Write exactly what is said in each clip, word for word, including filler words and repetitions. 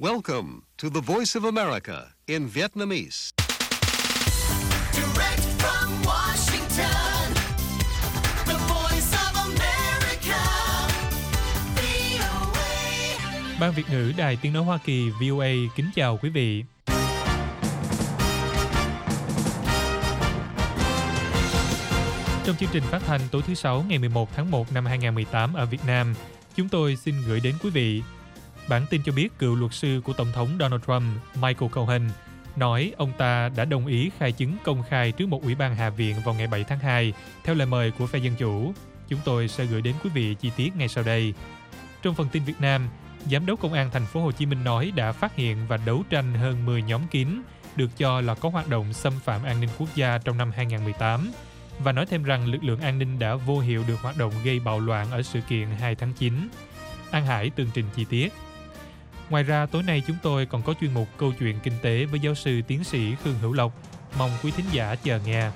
Welcome to the Voice of America in Vietnamese. Direct from Washington, the Voice of America, vê o a. Ban Việt ngữ Đài Tiếng nói Hoa Kỳ vê o a kính chào quý vị. Trong chương trình phát thanh tối thứ Sáu ngày mười một tháng một năm hai nghìn không trăm mười tám ở Việt Nam, chúng tôi xin gửi đến quý vị bản tin cho biết cựu luật sư của Tổng thống Donald Trump Michael Cohen nói ông ta đã đồng ý khai chứng công khai trước một ủy ban Hạ viện vào ngày bảy tháng hai theo lời mời của phe Dân Chủ. Chúng tôi sẽ gửi đến quý vị chi tiết ngay sau đây. Trong phần tin Việt Nam, Giám đốc Công an Thành phố Hồ Chí Minh nói đã phát hiện và đấu tranh hơn mười nhóm kín được cho là có hoạt động xâm phạm an ninh quốc gia trong năm hai nghìn không trăm mười tám và nói thêm rằng lực lượng an ninh đã vô hiệu được hoạt động gây bạo loạn ở sự kiện hai tháng chín. An Hải tường trình chi tiết. Ngoài ra, tối nay chúng tôi còn có chuyên mục Câu chuyện Kinh tế với giáo sư tiến sĩ Khương Hữu Lộc. Mong quý thính giả chờ nghe.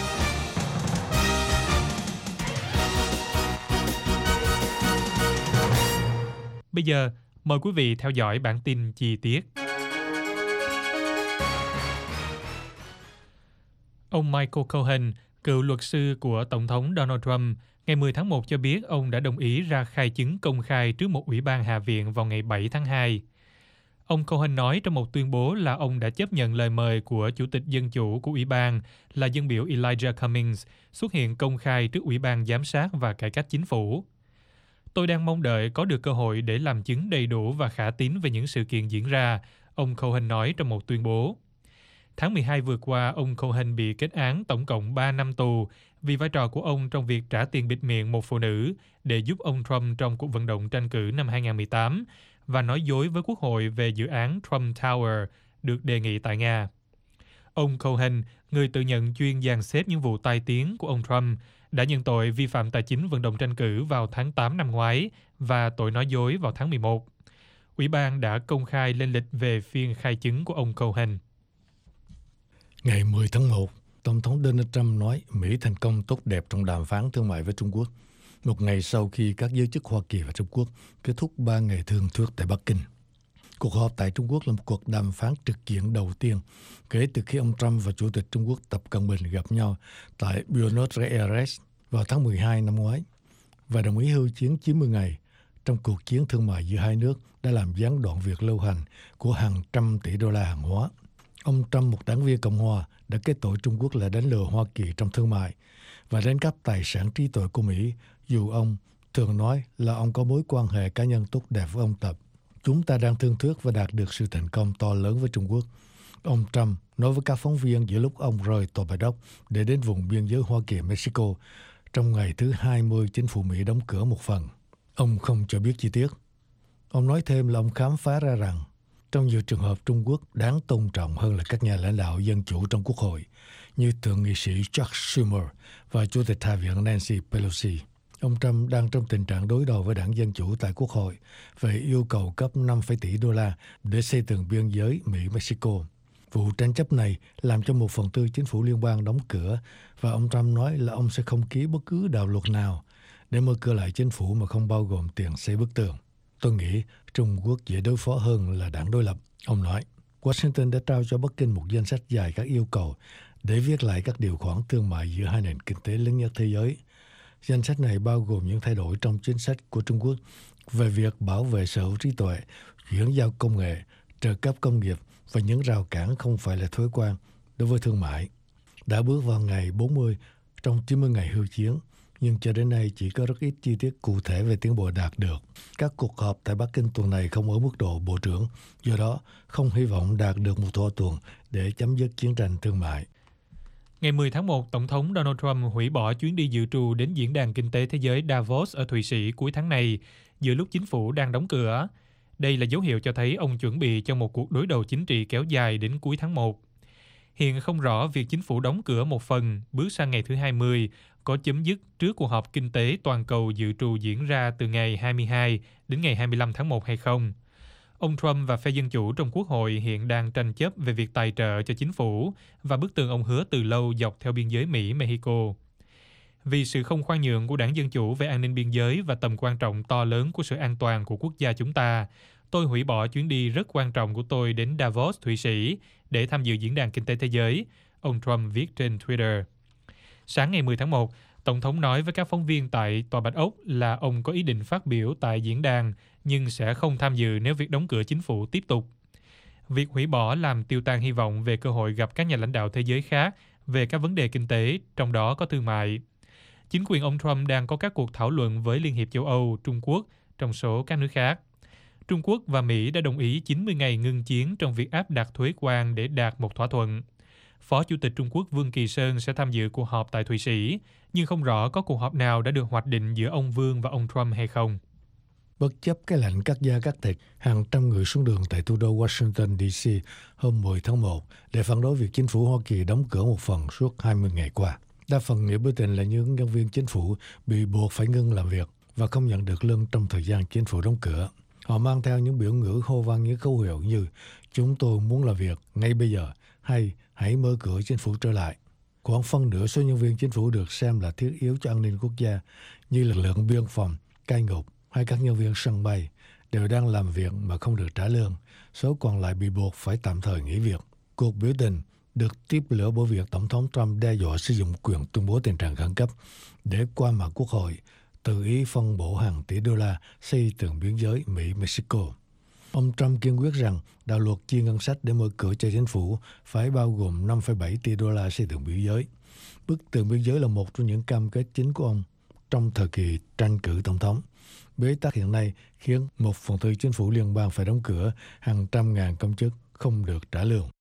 Bây giờ, mời quý vị theo dõi bản tin chi tiết. Ông Michael Cohen, cựu luật sư của Tổng thống Donald Trump, ngày mười tháng một cho biết ông đã đồng ý ra khai chứng công khai trước một ủy ban Hạ viện vào ngày bảy tháng hai. Ông Cohen nói trong một tuyên bố là ông đã chấp nhận lời mời của Chủ tịch Dân Chủ của ủy ban là dân biểu Elijah Cummings xuất hiện công khai trước Ủy ban Giám sát và Cải cách Chính phủ. Tôi đang mong đợi có được cơ hội để làm chứng đầy đủ và khả tín về những sự kiện diễn ra, ông Cohen nói trong một tuyên bố. Tháng mười hai vừa qua, ông Cohen bị kết án tổng cộng ba năm tù vì vai trò của ông trong việc trả tiền bịt miệng một phụ nữ để giúp ông Trump trong cuộc vận động tranh cử năm hai nghìn không trăm mười tám và nói dối với Quốc hội về dự án Trump Tower được đề nghị tại Nga. Ông Cohen, người tự nhận chuyên dàn xếp những vụ tai tiếng của ông Trump, đã nhận tội vi phạm tài chính vận động tranh cử vào tháng tám năm ngoái và tội nói dối vào tháng mười một. Ủy ban đã công khai lên lịch về phiên khai chứng của ông Cohen. Ngày mười tháng một, Tổng thống Donald Trump nói Mỹ thành công tốt đẹp trong đàm phán thương mại với Trung Quốc, một ngày sau khi các giới chức Hoa Kỳ và Trung Quốc kết thúc ba ngày thương thuyết tại Bắc Kinh. Cuộc họp tại Trung Quốc là một cuộc đàm phán trực diện đầu tiên kể từ khi ông Trump và Chủ tịch Trung Quốc Tập Cận Bình gặp nhau tại Buenos Aires vào tháng mười hai năm ngoái và đồng ý hưu chiến chín mươi ngày trong cuộc chiến thương mại giữa hai nước đã làm gián đoạn việc lưu hành của hàng trăm tỷ đô la hàng hóa. Ông Trump, một đảng viên Cộng hòa, đã kết tội Trung Quốc là đánh lừa Hoa Kỳ trong thương mại và đánh cắp tài sản trí tuệ của Mỹ, dù ông thường nói là ông có mối quan hệ cá nhân tốt đẹp với ông Tập. Chúng ta đang thương thuyết và đạt được sự thành công to lớn với Trung Quốc, ông Trump nói với các phóng viên giữa lúc ông rời Tòa Bạch Ốc để đến vùng biên giới Hoa Kỳ-Mexico trong ngày thứ hai mươi chính phủ Mỹ đóng cửa một phần. Ông không cho biết chi tiết. Ông nói thêm là ông khám phá ra rằng trong nhiều trường hợp Trung Quốc đáng tôn trọng hơn là các nhà lãnh đạo dân chủ trong Quốc hội, như Thượng nghị sĩ Chuck Schumer và Chủ tịch Hạ viện Nancy Pelosi. Ông Trump đang trong tình trạng đối đầu với đảng Dân Chủ tại Quốc hội về yêu cầu cấp năm phẩy tỷ đô la để xây tường biên giới Mỹ-Mexico. Vụ tranh chấp này làm cho một phần tư chính phủ liên bang đóng cửa và ông Trump nói là ông sẽ không ký bất cứ đạo luật nào để mở cửa lại chính phủ mà không bao gồm tiền xây bức tường. Tôi nghĩ Trung Quốc dễ đối phó hơn là đảng đối lập. Ông nói, Washington đã trao cho Bắc Kinh một danh sách dài các yêu cầu để viết lại các điều khoản thương mại giữa hai nền kinh tế lớn nhất thế giới. Danh sách này bao gồm những thay đổi trong chính sách của Trung Quốc về việc bảo vệ sở hữu trí tuệ, chuyển giao công nghệ, trợ cấp công nghiệp và những rào cản không phải là thuế quan đối với thương mại. Đã bước vào ngày bốn mươi trong chín mươi ngày hưu chiến, nhưng cho đến nay chỉ có rất ít chi tiết cụ thể về tiến bộ đạt được. Các cuộc họp tại Bắc Kinh tuần này không ở mức độ bộ trưởng, do đó không hy vọng đạt được một thỏa thuận để chấm dứt chiến tranh thương mại. Ngày mười tháng một, Tổng thống Donald Trump hủy bỏ chuyến đi dự trù đến Diễn đàn Kinh tế Thế giới Davos ở Thụy Sĩ cuối tháng này, giữa lúc chính phủ đang đóng cửa. Đây là dấu hiệu cho thấy ông chuẩn bị cho một cuộc đối đầu chính trị kéo dài đến cuối tháng một. Hiện không rõ việc chính phủ đóng cửa một phần bước sang ngày thứ hai mươi có chấm dứt trước cuộc họp kinh tế toàn cầu dự trù diễn ra từ ngày hai mươi hai đến ngày hai mươi lăm tháng một hay không. Ông Trump và phe Dân Chủ trong Quốc hội hiện đang tranh chấp về việc tài trợ cho chính phủ và bức tường ông hứa từ lâu dọc theo biên giới Mỹ-Mexico. Vì sự không khoan nhượng của đảng Dân Chủ về an ninh biên giới và tầm quan trọng to lớn của sự an toàn của quốc gia chúng ta, tôi hủy bỏ chuyến đi rất quan trọng của tôi đến Davos, Thụy Sĩ để tham dự Diễn đàn Kinh tế Thế giới, ông Trump viết trên Twitter. Sáng ngày mười tháng một, Tổng thống nói với các phóng viên tại Tòa Bạch Ốc là ông có ý định phát biểu tại diễn đàn, nhưng sẽ không tham dự nếu việc đóng cửa chính phủ tiếp tục. Việc hủy bỏ làm tiêu tan hy vọng về cơ hội gặp các nhà lãnh đạo thế giới khác về các vấn đề kinh tế, trong đó có thương mại. Chính quyền ông Trump đang có các cuộc thảo luận với Liên hiệp châu Âu, Trung Quốc, trong số các nước khác. Trung Quốc và Mỹ đã đồng ý chín mươi ngày ngưng chiến trong việc áp đặt thuế quan để đạt một thỏa thuận. Phó Chủ tịch Trung Quốc Vương Kỳ Sơn sẽ tham dự cuộc họp tại Thụy Sĩ, nhưng không rõ có cuộc họp nào đã được hoạch định giữa ông Vương và ông Trump hay không. Bất chấp cái lệnh cắt da cắt thịt, hàng trăm người xuống đường tại thủ đô Washington, D C hôm mười tháng một để phản đối việc chính phủ Hoa Kỳ đóng cửa một phần suốt hai mươi ngày qua. Đa phần người biểu tình là những nhân viên chính phủ bị buộc phải ngưng làm việc và không nhận được lương trong thời gian chính phủ đóng cửa. Họ mang theo những biểu ngữ hô vang những khẩu hiệu như "Chúng tôi muốn làm việc ngay bây giờ" hay "Hãy mở cửa chính phủ trở lại". Khoảng phân nửa số nhân viên chính phủ được xem là thiết yếu cho an ninh quốc gia, như lực lượng biên phòng, cai ngục hay các nhân viên sân bay, đều đang làm việc mà không được trả lương. Số còn lại bị buộc phải tạm thời nghỉ việc. Cuộc biểu tình được tiếp lửa bởi việc Tổng thống Trump đe dọa sử dụng quyền tuyên bố tình trạng khẩn cấp để qua mặt Quốc hội, tự ý phân bổ hàng tỷ đô la xây tường biên giới Mỹ-Mexico. Ông Trump kiên quyết rằng đạo luật chi ngân sách để mở cửa cho chính phủ phải bao gồm năm phẩy bảy tỷ đô la xây tường biên giới. Bức tường biên giới là một trong những cam kết chính của ông trong thời kỳ tranh cử tổng thống. Bế tắc hiện nay khiến một phần tư chính phủ liên bang phải đóng cửa, hàng trăm ngàn công chức không được trả lương.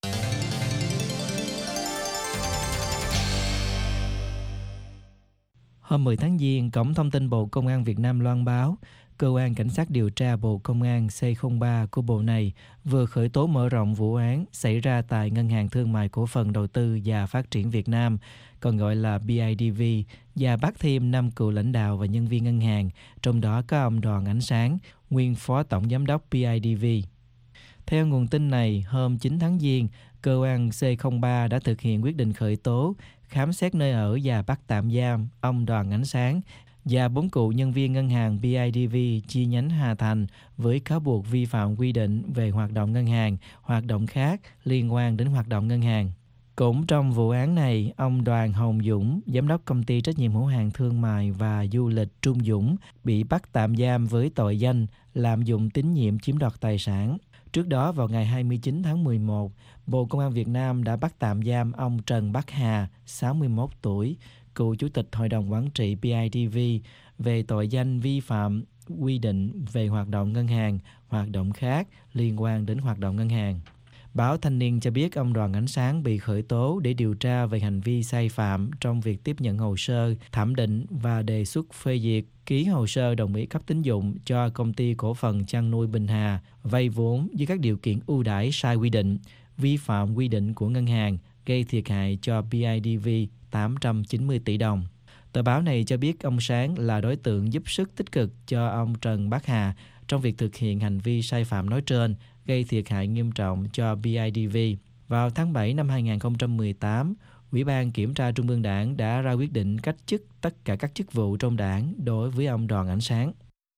Hôm mười tháng Giêng, Cổng Thông tin Bộ Công an Việt Nam loan báo, Cơ quan Cảnh sát điều tra Bộ Công an C không ba của Bộ này vừa khởi tố mở rộng vụ án xảy ra tại Ngân hàng Thương mại Cổ phần Đầu tư và Phát triển Việt Nam, còn gọi là B I D V, và bắt thêm năm cựu lãnh đạo và nhân viên ngân hàng, trong đó có ông Đoàn Ánh Sáng, nguyên Phó Tổng Giám đốc B I D V. Theo nguồn tin này, hôm chín tháng Giêng, Cơ quan C không ba đã thực hiện quyết định khởi tố, khám xét nơi ở và bắt tạm giam ông Đoàn Ánh Sáng và bốn cựu nhân viên ngân hàng B I D V chi nhánh Hà Thành với cáo buộc vi phạm quy định về hoạt động ngân hàng, hoạt động khác liên quan đến hoạt động ngân hàng. Cũng trong vụ án này, ông Đoàn Hồng Dũng, giám đốc công ty trách nhiệm hữu hạn thương mại và du lịch Trung Dũng, bị bắt tạm giam với tội danh lạm dụng tín nhiệm chiếm đoạt tài sản. Trước đó, vào ngày hai mươi chín tháng mười một, Bộ Công an Việt Nam đã bắt tạm giam ông Trần Bắc Hà, sáu mươi mốt tuổi, cựu Chủ tịch Hội đồng Quản trị B I D V, về tội danh vi phạm quy định về hoạt động ngân hàng, hoạt động khác liên quan đến hoạt động ngân hàng. Báo Thanh niên cho biết ông Đoàn Ánh Sáng bị khởi tố để điều tra về hành vi sai phạm trong việc tiếp nhận hồ sơ, thẩm định và đề xuất phê duyệt, ký hồ sơ đồng ý cấp tín dụng cho công ty cổ phần chăn nuôi Bình Hà vay vốn với các điều kiện ưu đãi sai quy định, vi phạm quy định của ngân hàng, gây thiệt hại cho B I D V tám trăm chín mươi tỷ đồng. Tờ báo này cho biết ông Sáng là đối tượng giúp sức tích cực cho ông Trần Bắc Hà trong việc thực hiện hành vi sai phạm nói trên, gây thiệt hại nghiêm trọng cho B I D V. Vào tháng bảy năm hai nghìn không trăm mười tám, Ủy ban Kiểm tra Trung ương Đảng đã ra quyết định cách chức tất cả các chức vụ trong đảng đối với ông Đoàn Ánh Sáng.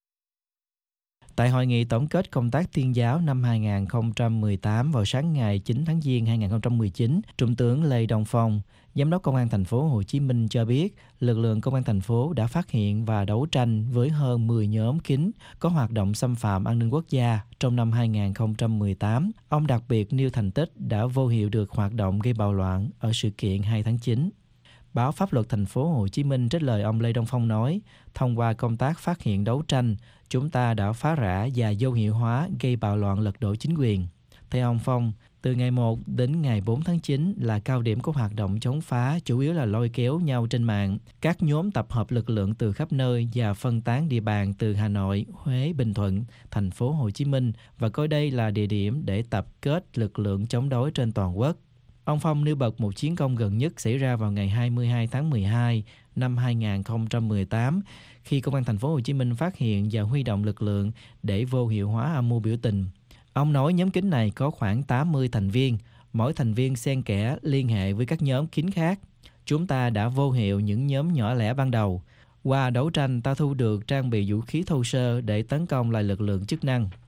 Tại hội nghị tổng kết công tác tuyên giáo năm hai nghìn không trăm mười tám vào sáng ngày chín tháng Giêng hai nghìn không trăm mười chín, Trung tướng Lê Đồng Phong, Giám đốc Công an thành phố Hồ Chí Minh cho biết, lực lượng Công an thành phố đã phát hiện và đấu tranh với hơn mười nhóm kín có hoạt động xâm phạm an ninh quốc gia trong năm hai nghìn không trăm mười tám. Ông đặc biệt nêu thành tích đã vô hiệu được hoạt động gây bạo loạn ở sự kiện hai tháng chín. Báo Pháp luật thành phố Hồ Chí Minh trích lời ông Lê Đông Phong nói, thông qua công tác phát hiện đấu tranh, chúng ta đã phá rã và vô hiệu hóa gây bạo loạn lật đổ chính quyền. Theo ông Phong, từ ngày một đến ngày bốn tháng chín là cao điểm của hoạt động chống phá, chủ yếu là lôi kéo nhau trên mạng. Các nhóm tập hợp lực lượng từ khắp nơi và phân tán địa bàn từ Hà Nội, Huế, Bình Thuận, thành phố Hồ Chí Minh và coi đây là địa điểm để tập kết lực lượng chống đối trên toàn quốc. Ông Phong nêu bật một chiến công gần nhất xảy ra vào ngày hai mươi hai tháng mười hai năm hai nghìn không trăm mười tám khi Công an thành phố Hồ Chí Minh phát hiện và huy động lực lượng để vô hiệu hóa âm mưu biểu tình. Ông nói nhóm kín này có khoảng tám mươi thành viên, mỗi thành viên xen kẽ liên hệ với các nhóm kín khác. Chúng ta đã vô hiệu những nhóm nhỏ lẻ ban đầu. Qua đấu tranh ta thu được trang bị vũ khí thô sơ để tấn công lại lực lượng chức năng.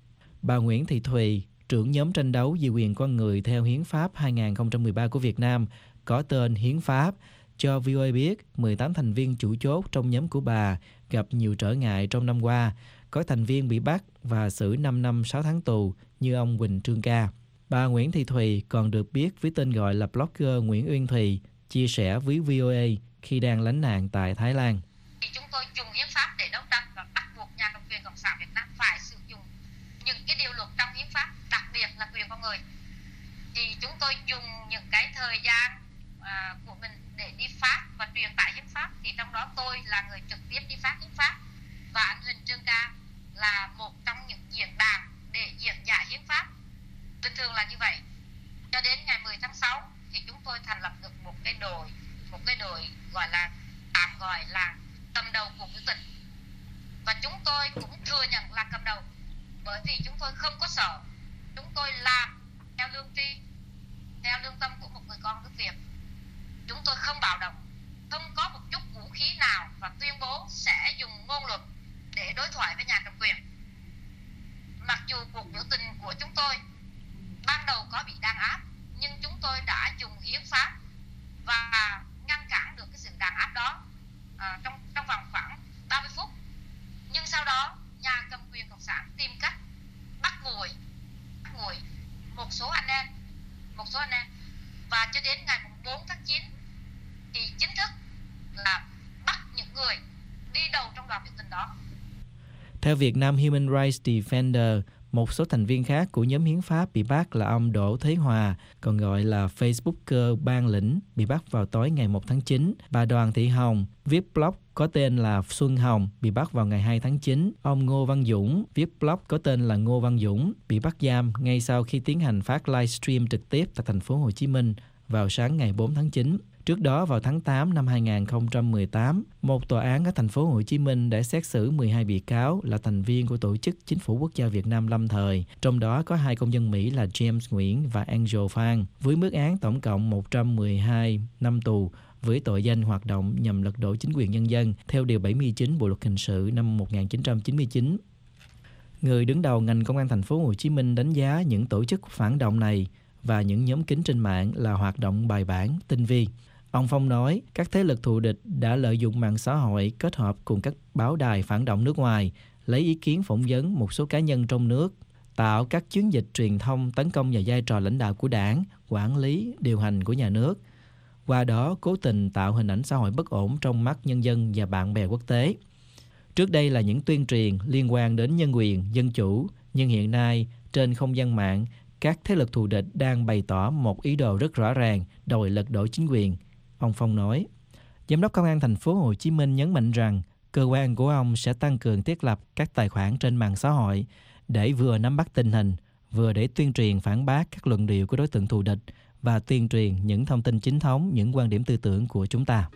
Bà Nguyễn Thị Thùy, trưởng nhóm tranh đấu vì quyền con người theo Hiến pháp hai không một ba của Việt Nam, có tên Hiến pháp, cho vê o a biết mười tám thành viên chủ chốt trong nhóm của bà gặp nhiều trở ngại trong năm qua. Có thành viên bị bắt và xử năm năm sáu tháng tù như ông Quỳnh Trương Ca. Bà Nguyễn Thị Thùy còn được biết với tên gọi là blogger Nguyễn Uyên Thùy, chia sẻ với vê o a khi đang lánh nạn tại Thái Lan. Chúng tôi dùng hiến pháp để đấu tranh và bắt buộc nhà cầm quyền Cộng sản Việt Nam phải sử dụng những cái điều luật trong hiến pháp, đặc biệt là quyền con người. Thì chúng tôi dùng những cái thời gian à, của mình để đi phát và truyền tải hiến pháp. Thì trong đó tôi là người trực tiếp đi phát hiến pháp và anh Huỳnh Trương Ca là một trong những diễn đàn để diễn giải hiến pháp. Bình thường là như vậy. Cho đến ngày mười tháng sáu thì chúng tôi thành lập được một cái đội, một cái đội gọi là tạm gọi là cầm đầu cuộc biểu tình. Và chúng tôi cũng thừa nhận là cầm đầu, bởi vì chúng tôi không có sợ. Chúng tôi làm theo lương tri, theo lương tâm của một người con nước Việt. Chúng tôi không bạo động, không có một chút vũ khí nào và tuyên bố sẽ dùng ngôn luật để đối thoại với nhà cầm quyền. Mặc dù cuộc biểu tình của chúng tôi ban đầu có bị đàn áp, nhưng chúng tôi đã dùng hiến pháp và ngăn cản được cái sự đàn áp đó à, trong trong vòng khoảng ba mươi phút. Nhưng sau đó nhà cầm quyền Cộng sản tìm cách bắt nguội, bắt nguội một số anh em, một số anh em và cho đến ngày bốn tháng chín thì chính thức là bắt những người đi đầu trong đoàn biểu tình đó. Theo Vietnam Human Rights Defender, một số thành viên khác của nhóm hiến pháp bị bắt là ông Đỗ Thế Hòa, còn gọi là Facebooker Ban Lĩnh, bị bắt vào tối ngày một tháng chín. Bà Đoàn Thị Hồng, viết blog có tên là Xuân Hồng, bị bắt vào ngày hai tháng chín. Ông Ngô Văn Dũng, viết blog có tên là Ngô Văn Dũng, bị bắt giam ngay sau khi tiến hành phát livestream trực tiếp tại thành phố Hồ Chí Minh vào sáng ngày bốn tháng chín. Trước đó vào tháng tám năm hai không một tám, một tòa án ở thành phố Hồ Chí Minh đã xét xử mười hai bị cáo là thành viên của tổ chức Chính phủ Quốc gia Việt Nam lâm thời, trong đó có hai công dân Mỹ là James Nguyễn và Angel Phan, với mức án tổng cộng một trăm mười hai năm tù với tội danh hoạt động nhằm lật đổ chính quyền nhân dân theo điều bảy mươi chín Bộ luật hình sự năm một nghìn chín trăm chín mươi chín. Người đứng đầu ngành công an thành phố Hồ Chí Minh đánh giá những tổ chức phản động này và những nhóm kín trên mạng là hoạt động bài bản, tinh vi. Ông Phong nói, các thế lực thù địch đã lợi dụng mạng xã hội kết hợp cùng các báo đài phản động nước ngoài, lấy ý kiến phỏng vấn một số cá nhân trong nước, tạo các chiến dịch truyền thông tấn công vào vai trò lãnh đạo của đảng, quản lý, điều hành của nhà nước. Qua đó, cố tình tạo hình ảnh xã hội bất ổn trong mắt nhân dân và bạn bè quốc tế. Trước đây là những tuyên truyền liên quan đến nhân quyền, dân chủ, nhưng hiện nay, trên không gian mạng, các thế lực thù địch đang bày tỏ một ý đồ rất rõ ràng, đòi lật đổ chính quyền. Ông Phong nói, Giám đốc Công an thành phố Hồ Chí Minh nhấn mạnh rằng cơ quan của ông sẽ tăng cường thiết lập các tài khoản trên mạng xã hội để vừa nắm bắt tình hình, vừa để tuyên truyền phản bác các luận điệu của đối tượng thù địch và tuyên truyền những thông tin chính thống, những quan điểm tư tưởng của chúng ta.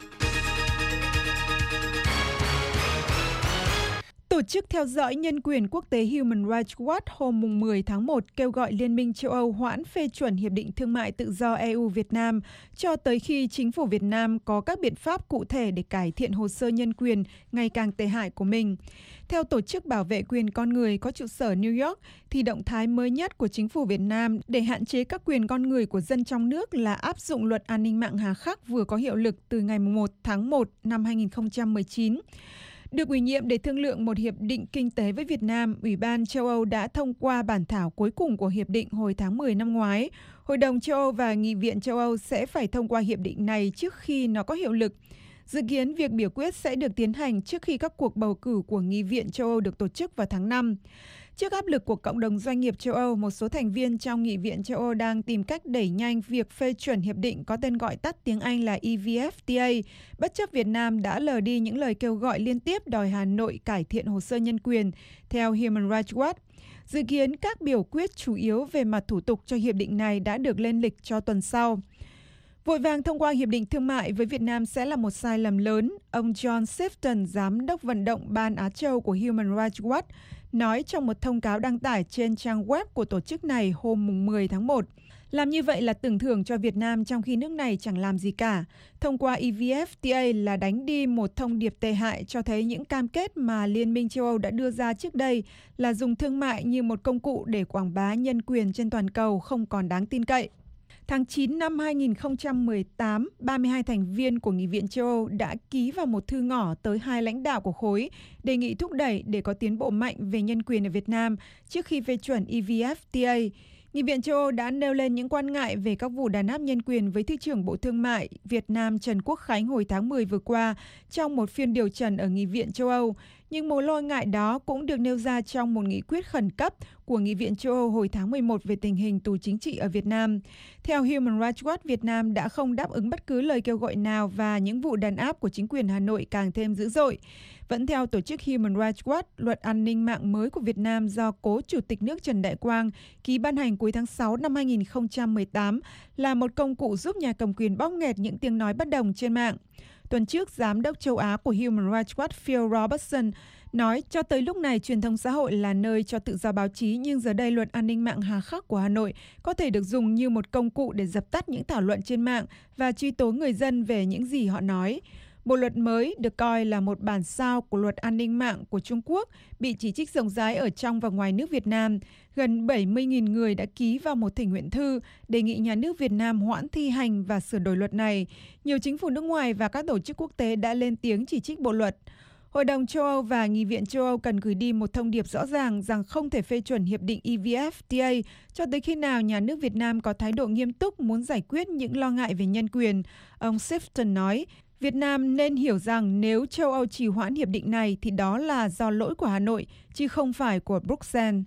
Tổ chức theo dõi nhân quyền quốc tế Human Rights Watch hôm mười tháng một kêu gọi Liên minh châu Âu hoãn phê chuẩn Hiệp định Thương mại Tự do e u-Việt Nam cho tới khi chính phủ Việt Nam có các biện pháp cụ thể để cải thiện hồ sơ nhân quyền ngày càng tệ hại của mình. Theo Tổ chức Bảo vệ quyền con người có trụ sở New York, thì động thái mới nhất của chính phủ Việt Nam để hạn chế các quyền con người của dân trong nước là áp dụng luật an ninh mạng hà khắc vừa có hiệu lực từ ngày một tháng một năm hai nghìn không trăm mười chín. Được ủy nhiệm để thương lượng một hiệp định kinh tế với Việt Nam, Ủy ban châu Âu đã thông qua bản thảo cuối cùng của hiệp định hồi tháng mười năm ngoái. Hội đồng châu Âu và Nghị viện châu Âu sẽ phải thông qua hiệp định này trước khi nó có hiệu lực. Dự kiến việc biểu quyết sẽ được tiến hành trước khi các cuộc bầu cử của Nghị viện châu Âu được tổ chức vào tháng năm. Trước áp lực của cộng đồng doanh nghiệp châu Âu, một số thành viên trong Nghị viện châu Âu đang tìm cách đẩy nhanh việc phê chuẩn hiệp định có tên gọi tắt tiếng Anh là e vê ép tê a, bất chấp Việt Nam đã lờ đi những lời kêu gọi liên tiếp đòi Hà Nội cải thiện hồ sơ nhân quyền, theo Human Rights Watch. Dự kiến các biểu quyết chủ yếu về mặt thủ tục cho hiệp định này đã được lên lịch cho tuần sau. Vội vàng thông qua hiệp định thương mại với Việt Nam sẽ là một sai lầm lớn, ông John Sifton, giám đốc vận động Ban Á Châu của Human Rights Watch, nói trong một thông cáo đăng tải trên trang web của tổ chức này hôm mười tháng một. Làm như vậy là tưởng thưởng cho Việt Nam trong khi nước này chẳng làm gì cả. Thông qua e vê ép tê a là đánh đi một thông điệp tệ hại cho thấy những cam kết mà Liên minh châu Âu đã đưa ra trước đây là dùng thương mại như một công cụ để quảng bá nhân quyền trên toàn cầu không còn đáng tin cậy. Tháng chín năm hai nghìn không trăm mười tám, ba mươi hai thành viên của Nghị viện châu Âu đã ký vào một thư ngỏ tới hai lãnh đạo của khối, đề nghị thúc đẩy để có tiến bộ mạnh về nhân quyền ở Việt Nam trước khi phê chuẩn e vê ép tê a. Nghị viện châu Âu đã nêu lên những quan ngại về các vụ đàn áp nhân quyền với Thứ trưởng Bộ Thương mại Việt Nam Trần Quốc Khánh hồi tháng mười vừa qua trong một phiên điều trần ở Nghị viện châu Âu. Nhưng mối lo ngại đó cũng được nêu ra trong một nghị quyết khẩn cấp của Nghị viện châu Âu hồi tháng mười một về tình hình tù chính trị ở Việt Nam. Theo Human Rights Watch, Việt Nam đã không đáp ứng bất cứ lời kêu gọi nào và những vụ đàn áp của chính quyền Hà Nội càng thêm dữ dội. Vẫn theo tổ chức Human Rights Watch, luật an ninh mạng mới của Việt Nam do cố Chủ tịch nước Trần Đại Quang ký ban hành cuối tháng sáu năm hai nghìn không trăm mười tám là một công cụ giúp nhà cầm quyền bóp nghẹt những tiếng nói bất đồng trên mạng. Tuần trước, Giám đốc châu Á của Human Rights Watch Phil Robertson nói cho tới lúc này truyền thông xã hội là nơi cho tự do báo chí, nhưng giờ đây luật an ninh mạng hà khắc của Hà Nội có thể được dùng như một công cụ để dập tắt những thảo luận trên mạng và truy tố người dân về những gì họ nói. Bộ luật mới được coi là một bản sao của luật an ninh mạng của Trung Quốc, bị chỉ trích rộng rãi ở trong và ngoài nước Việt Nam. Gần bảy mươi nghìn người đã ký vào một thỉnh nguyện thư đề nghị nhà nước Việt Nam hoãn thi hành và sửa đổi luật này. Nhiều chính phủ nước ngoài và các tổ chức quốc tế đã lên tiếng chỉ trích bộ luật. Hội đồng châu Âu và Nghị viện châu Âu cần gửi đi một thông điệp rõ ràng rằng không thể phê chuẩn hiệp định e vê ép tê a cho tới khi nào nhà nước Việt Nam có thái độ nghiêm túc muốn giải quyết những lo ngại về nhân quyền. Ông Sifton nói, Việt Nam nên hiểu rằng nếu châu Âu trì hoãn hiệp định này thì đó là do lỗi của Hà Nội, chứ không phải của Bruxelles.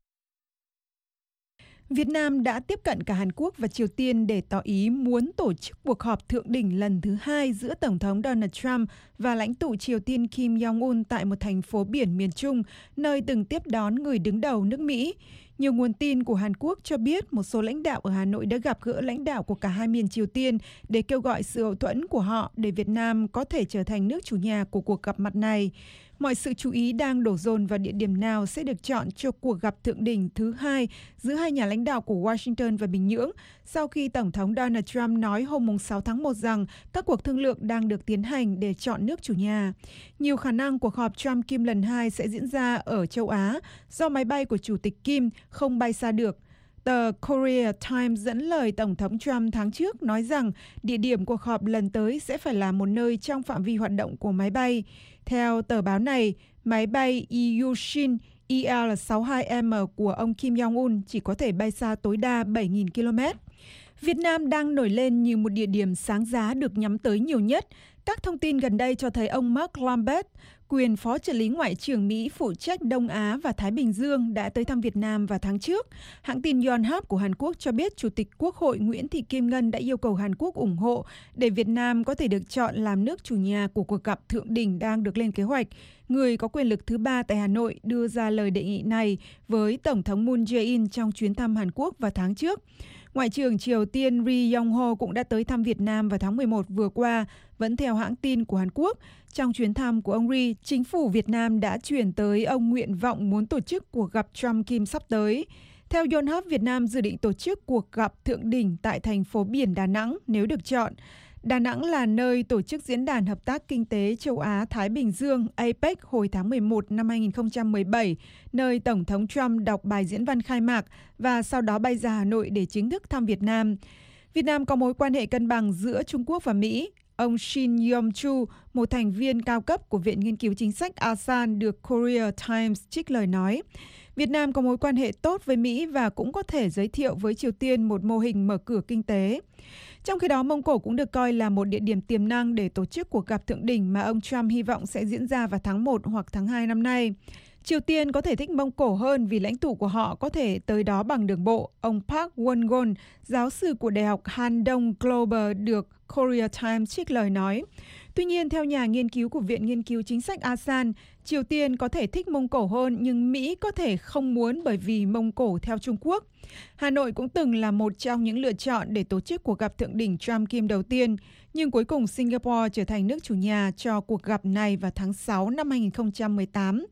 Việt Nam đã tiếp cận cả Hàn Quốc và Triều Tiên để tỏ ý muốn tổ chức cuộc họp thượng đỉnh lần thứ hai giữa Tổng thống Donald Trump và lãnh tụ Triều Tiên Kim Jong-un tại một thành phố biển miền Trung, nơi từng tiếp đón người đứng đầu nước Mỹ. Nhiều nguồn tin của Hàn Quốc cho biết một số lãnh đạo ở Hà Nội đã gặp gỡ lãnh đạo của cả hai miền Triều Tiên để kêu gọi sự hậu thuẫn của họ để Việt Nam có thể trở thành nước chủ nhà của cuộc gặp mặt này. Mọi sự chú ý đang đổ dồn vào địa điểm nào sẽ được chọn cho cuộc gặp thượng đỉnh thứ hai giữa hai nhà lãnh đạo của Washington và Bình Nhưỡng, sau khi Tổng thống Donald Trump nói hôm sáu tháng một rằng các cuộc thương lượng đang được tiến hành để chọn nước chủ nhà. Nhiều khả năng cuộc họp Trump-Kim lần hai sẽ diễn ra ở châu Á do máy bay của Chủ tịch Kim không bay xa được. Tờ Korea Times dẫn lời Tổng thống Trump tháng trước nói rằng địa điểm cuộc họp lần tới sẽ phải là một nơi trong phạm vi hoạt động của máy bay. Theo tờ báo này, máy bay Ilyushin I L sáu mươi hai M của ông Kim Jong-un chỉ có thể bay xa tối đa bảy nghìn ki lô mét. Việt Nam đang nổi lên như một địa điểm sáng giá được nhắm tới nhiều nhất. Các thông tin gần đây cho thấy ông Mark Lambert, quyền phó trợ lý ngoại trưởng Mỹ phụ trách Đông Á và Thái Bình Dương đã tới thăm Việt Nam vào tháng trước. Hãng tin Yonhap của Hàn Quốc cho biết Chủ tịch Quốc hội Nguyễn Thị Kim Ngân đã yêu cầu Hàn Quốc ủng hộ để Việt Nam có thể được chọn làm nước chủ nhà của cuộc gặp thượng đỉnh đang được lên kế hoạch. Người có quyền lực thứ ba tại Hà Nội đưa ra lời đề nghị này với Tổng thống Moon Jae-in trong chuyến thăm Hàn Quốc vào tháng trước. Ngoại trưởng Triều Tiên Ri Yong Ho cũng đã tới thăm Việt Nam vào tháng mười một vừa qua. Vẫn theo hãng tin của Hàn Quốc, trong chuyến thăm của ông Ri, chính phủ Việt Nam đã chuyển tới ông nguyện vọng muốn tổ chức cuộc gặp Trump-Kim sắp tới. Theo Yonhap, Việt Nam dự định tổ chức cuộc gặp thượng đỉnh tại thành phố biển Đà Nẵng nếu được chọn. Đà Nẵng là nơi tổ chức Diễn đàn Hợp tác Kinh tế Châu Á-Thái Bình Dương A P E C hồi tháng mười một năm hai nghìn không trăm mười bảy, nơi Tổng thống Trump đọc bài diễn văn khai mạc và sau đó bay ra Hà Nội để chính thức thăm Việt Nam. Việt Nam có mối quan hệ cân bằng giữa Trung Quốc và Mỹ. Ông Shin Yong-chu, một thành viên cao cấp của Viện Nghiên cứu Chính sách a sê an được Korea Times trích lời nói, Việt Nam có mối quan hệ tốt với Mỹ và cũng có thể giới thiệu với Triều Tiên một mô hình mở cửa kinh tế. Trong khi đó, Mông Cổ cũng được coi là một địa điểm tiềm năng để tổ chức cuộc gặp thượng đỉnh mà ông Trump hy vọng sẽ diễn ra vào tháng một hoặc tháng hai năm nay. Triều Tiên có thể thích Mông Cổ hơn vì lãnh tụ của họ có thể tới đó bằng đường bộ. Ông Park Won-gon, giáo sư của Đại học Handong Global được Korea Times trích lời nói. Tuy nhiên, theo nhà nghiên cứu của Viện Nghiên cứu Chính sách a sê an, Triều Tiên có thể thích Mông Cổ hơn nhưng Mỹ có thể không muốn bởi vì Mông Cổ theo Trung Quốc. Hà Nội cũng từng là một trong những lựa chọn để tổ chức cuộc gặp thượng đỉnh Trump-Kim đầu tiên, nhưng cuối cùng Singapore trở thành nước chủ nhà cho cuộc gặp này vào tháng sáu năm hai nghìn không trăm mười tám.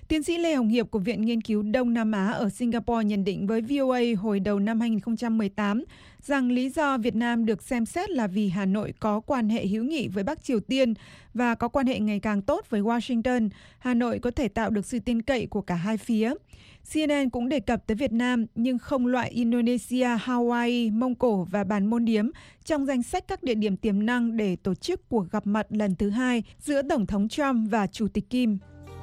Tiến sĩ Lê Hồng Hiệp của Viện Nghiên cứu Đông Nam Á ở Singapore nhận định với vê o a hồi đầu năm hai không một tám rằng lý do Việt Nam được xem xét là vì Hà Nội có quan hệ hữu nghị với Bắc Triều Tiên và có quan hệ ngày càng tốt với Washington. Hà Nội có thể tạo được sự tin cậy của cả hai phía. xê en en cũng đề cập tới Việt Nam nhưng không loại Indonesia, Hawaii, Mông Cổ và Bàn Môn Điếm trong danh sách các địa điểm tiềm năng để tổ chức cuộc gặp mặt lần thứ hai giữa Tổng thống Trump và Chủ tịch Kim.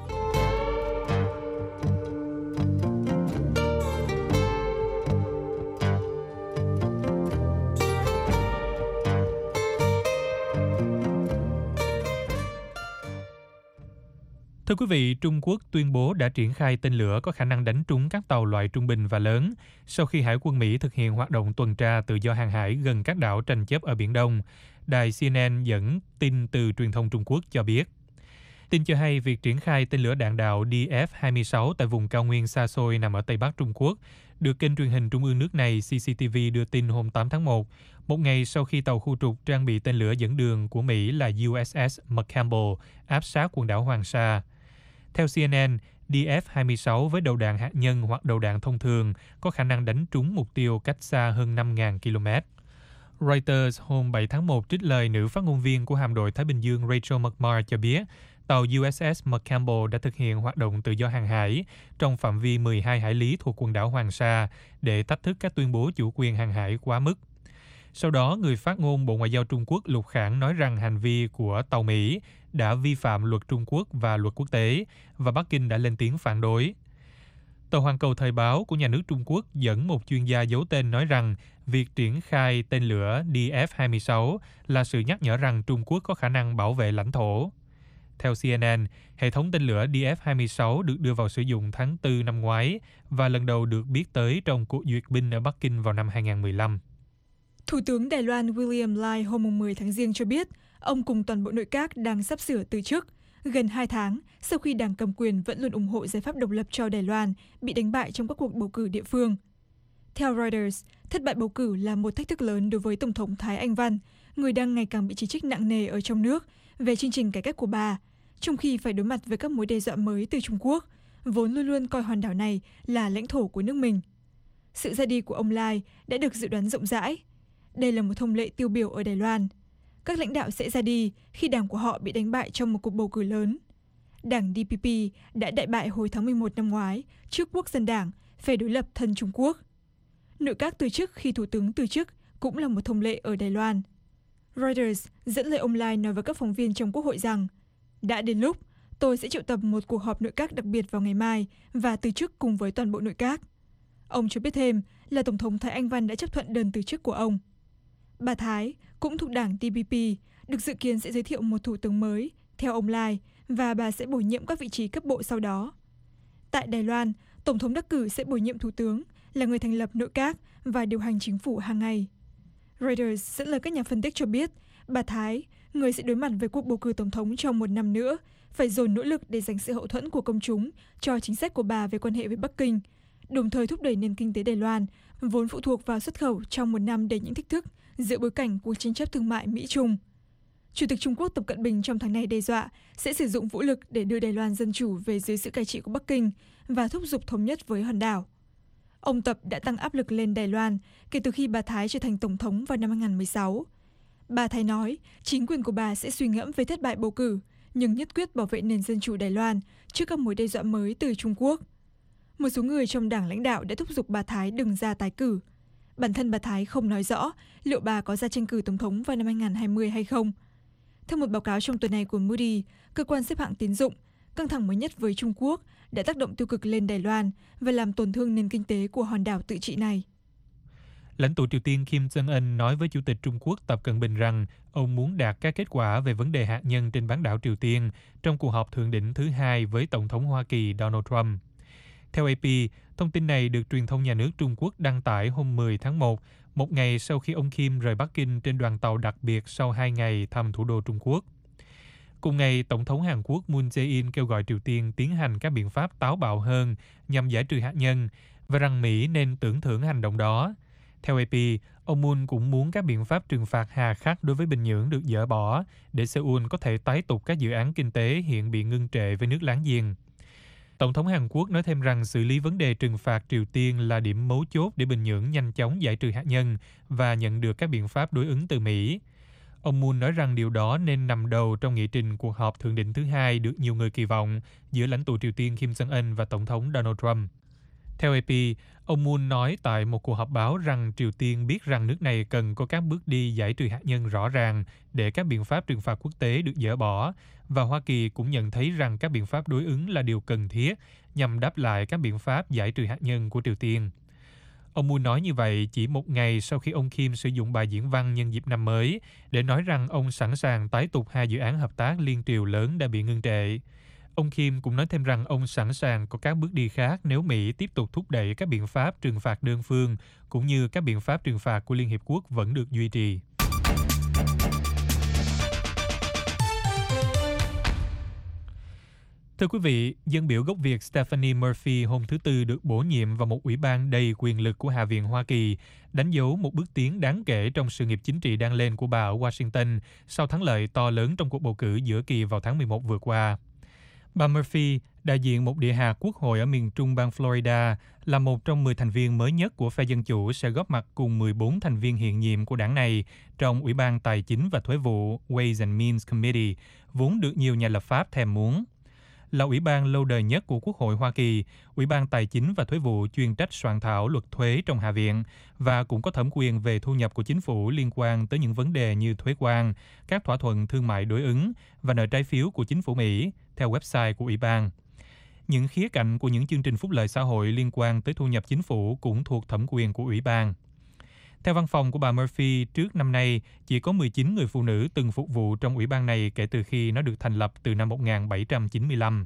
Thưa quý vị, Trung Quốc tuyên bố đã triển khai tên lửa có khả năng đánh trúng các tàu loại trung bình và lớn sau khi Hải quân Mỹ thực hiện hoạt động tuần tra tự do hàng hải gần các đảo tranh chấp ở Biển Đông. Đài xê en en dẫn tin từ truyền thông Trung Quốc cho biết. Tin cho hay việc triển khai tên lửa đạn đạo D F hai mươi sáu tại vùng cao nguyên xa xôi nằm ở Tây Bắc Trung Quốc được kênh truyền hình trung ương nước này C C T V đưa tin hôm tám tháng một, một ngày sau khi tàu khu trục trang bị tên lửa dẫn đường của Mỹ là U S S McCampbell áp sát quần đảo Hoàng Sa. Theo C N N, D F hai mươi sáu với đầu đạn hạt nhân hoặc đầu đạn thông thường có khả năng đánh trúng mục tiêu cách xa hơn năm nghìn ki lô mét. Reuters hôm bảy tháng một trích lời nữ phát ngôn viên của hạm đội Thái Bình Dương Rachel McMahon cho biết tàu U S S McCampbell đã thực hiện hoạt động tự do hàng hải trong phạm vi mười hai hải lý thuộc quần đảo Hoàng Sa để thách thức các tuyên bố chủ quyền hàng hải quá mức. Sau đó, người phát ngôn Bộ Ngoại giao Trung Quốc Lục Khảng nói rằng hành vi của tàu Mỹ đã vi phạm luật Trung Quốc và luật quốc tế, và Bắc Kinh đã lên tiếng phản đối. Tờ Hoàn Cầu Thời báo của nhà nước Trung Quốc dẫn một chuyên gia giấu tên nói rằng việc triển khai tên lửa D F hai mươi sáu là sự nhắc nhở rằng Trung Quốc có khả năng bảo vệ lãnh thổ. Theo C N N, hệ thống tên lửa D F hai mươi sáu được đưa vào sử dụng tháng tư năm ngoái và lần đầu được biết tới trong cuộc duyệt binh ở Bắc Kinh vào năm hai không một lăm. Thủ tướng Đài Loan William Lai hôm mười tháng Giêng cho biết ông cùng toàn bộ nội các đang sắp sửa từ chức, gần hai tháng sau khi đảng cầm quyền vẫn luôn ủng hộ giải pháp độc lập cho Đài Loan bị đánh bại trong các cuộc bầu cử địa phương. Theo Reuters, thất bại bầu cử là một thách thức lớn đối với Tổng thống Thái Anh Văn, người đang ngày càng bị chỉ trích nặng nề ở trong nước về chương trình cải cách của bà, trong khi phải đối mặt với các mối đe dọa mới từ Trung Quốc, vốn luôn luôn coi hòn đảo này là lãnh thổ của nước mình. Sự ra đi của ông Lai đã được dự đoán rộng rãi. Đây là một thông lệ tiêu biểu ở Đài Loan. Các lãnh đạo sẽ ra đi khi đảng của họ bị đánh bại trong một cuộc bầu cử lớn. Đảng D P P đã đại bại hồi tháng mười một năm ngoái trước Quốc dân đảng, phe đối lập thân Trung Quốc. Nội các từ chức khi thủ tướng từ chức cũng là một thông lệ ở Đài Loan. Reuters dẫn lời ông Lai nói với các phóng viên trong Quốc hội rằng đã đến lúc tôi sẽ triệu tập một cuộc họp nội các đặc biệt vào ngày mai và từ chức cùng với toàn bộ nội các. Ông cho biết thêm là Tổng thống Thái Anh Văn đã chấp thuận đơn từ chức của ông. Bà Thái, cũng thuộc đảng T P P, được dự kiến sẽ giới thiệu một thủ tướng mới, theo ông Lai, và bà sẽ bổ nhiệm các vị trí cấp bộ sau đó. Tại Đài Loan, Tổng thống đắc cử sẽ bổ nhiệm thủ tướng, là người thành lập nội các và điều hành chính phủ hàng ngày. Reuters dẫn lời các nhà phân tích cho biết, bà Thái, người sẽ đối mặt với cuộc bầu cử tổng thống trong một năm nữa, phải dồn nỗ lực để giành sự hậu thuẫn của công chúng cho chính sách của bà về quan hệ với Bắc Kinh, đồng thời thúc đẩy nền kinh tế Đài Loan, vốn phụ thuộc vào xuất khẩu trong một năm đầy những thách thức giữa bối cảnh cuộc tranh chấp thương mại Mỹ-Trung. Chủ tịch Trung Quốc Tập Cận Bình trong tháng này đe dọa sẽ sử dụng vũ lực để đưa Đài Loan dân chủ về dưới sự cai trị của Bắc Kinh và thúc giục thống nhất với hòn đảo. Ông Tập đã tăng áp lực lên Đài Loan kể từ khi bà Thái trở thành tổng thống vào năm hai không một sáu. Bà Thái nói chính quyền của bà sẽ suy ngẫm về thất bại bầu cử, nhưng nhất quyết bảo vệ nền dân chủ Đài Loan trước các mối đe dọa mới từ Trung Quốc. Một số người trong đảng lãnh đạo đã thúc giục bà Thái đừng ra tái cử. Bản thân bà Thái không nói rõ liệu bà có ra tranh cử tổng thống vào năm hai không hai không hay không. Theo một báo cáo trong tuần này của Moody, cơ quan xếp hạng tín dụng, căng thẳng mới nhất với Trung Quốc đã tác động tiêu cực lên Đài Loan và làm tổn thương nền kinh tế của hòn đảo tự trị này. Lãnh tụ Triều Tiên Kim Jong-un nói với Chủ tịch Trung Quốc Tập Cận Bình rằng ông muốn đạt các kết quả về vấn đề hạt nhân trên bán đảo Triều Tiên trong cuộc họp thượng đỉnh thứ hai với Tổng thống Hoa Kỳ Donald Trump. Theo A P, thông tin này được truyền thông nhà nước Trung Quốc đăng tải hôm mười tháng một, một ngày sau khi ông Kim rời Bắc Kinh trên đoàn tàu đặc biệt sau hai ngày thăm thủ đô Trung Quốc. Cùng ngày, Tổng thống Hàn Quốc Moon Jae-in kêu gọi Triều Tiên tiến hành các biện pháp táo bạo hơn nhằm giải trừ hạt nhân và rằng Mỹ nên tưởng thưởng hành động đó. Theo A P, ông Moon cũng muốn các biện pháp trừng phạt hà khắc đối với Bình Nhưỡng được dỡ bỏ để Seoul có thể tái tục các dự án kinh tế hiện bị ngưng trệ với nước láng giềng. Tổng thống Hàn Quốc nói thêm rằng xử lý vấn đề trừng phạt Triều Tiên là điểm mấu chốt để Bình Nhưỡng nhanh chóng giải trừ hạt nhân và nhận được các biện pháp đối ứng từ Mỹ. Ông Moon nói rằng điều đó nên nằm đầu trong nghị trình cuộc họp thượng đỉnh thứ hai được nhiều người kỳ vọng giữa lãnh tụ Triều Tiên Kim Jong-un và Tổng thống Donald Trump. Theo a pê, ông Moon nói tại một cuộc họp báo rằng Triều Tiên biết rằng nước này cần có các bước đi giải trừ hạt nhân rõ ràng để các biện pháp trừng phạt quốc tế được dỡ bỏ, và Hoa Kỳ cũng nhận thấy rằng các biện pháp đối ứng là điều cần thiết nhằm đáp lại các biện pháp giải trừ hạt nhân của Triều Tiên. Ông Moon nói như vậy chỉ một ngày sau khi ông Kim sử dụng bài diễn văn nhân dịp năm mới để nói rằng ông sẵn sàng tái tục hai dự án hợp tác liên triều lớn đã bị ngưng trệ. Ông Kim cũng nói thêm rằng ông sẵn sàng có các bước đi khác nếu Mỹ tiếp tục thúc đẩy các biện pháp trừng phạt đơn phương, cũng như các biện pháp trừng phạt của Liên Hiệp Quốc vẫn được duy trì. Thưa quý vị, dân biểu gốc Việt Stephanie Murphy hôm thứ Tư được bổ nhiệm vào một ủy ban đầy quyền lực của Hạ viện Hoa Kỳ, đánh dấu một bước tiến đáng kể trong sự nghiệp chính trị đang lên của bà ở Washington sau thắng lợi to lớn trong cuộc bầu cử giữa kỳ vào tháng mười một vừa qua. Bà Murphy, đại diện một địa hạt quốc hội ở miền trung bang Florida, là một trong mười thành viên mới nhất của phe Dân Chủ sẽ góp mặt cùng mười bốn thành viên hiện nhiệm của đảng này trong Ủy ban Tài chính và Thuế vụ Ways and Means Committee, vốn được nhiều nhà lập pháp thèm muốn. Là ủy ban lâu đời nhất của Quốc hội Hoa Kỳ, Ủy ban Tài chính và Thuế vụ chuyên trách soạn thảo luật thuế trong Hạ viện và cũng có thẩm quyền về thu nhập của chính phủ liên quan tới những vấn đề như thuế quan, các thỏa thuận thương mại đối ứng và nợ trái phiếu của chính phủ Mỹ, theo website của Ủy ban. Những khía cạnh của những chương trình phúc lợi xã hội liên quan tới thu nhập chính phủ cũng thuộc thẩm quyền của Ủy ban. Theo văn phòng của bà Murphy, trước năm nay, chỉ có mười chín người phụ nữ từng phục vụ trong ủy ban này kể từ khi nó được thành lập từ năm một nghìn bảy trăm chín mươi lăm.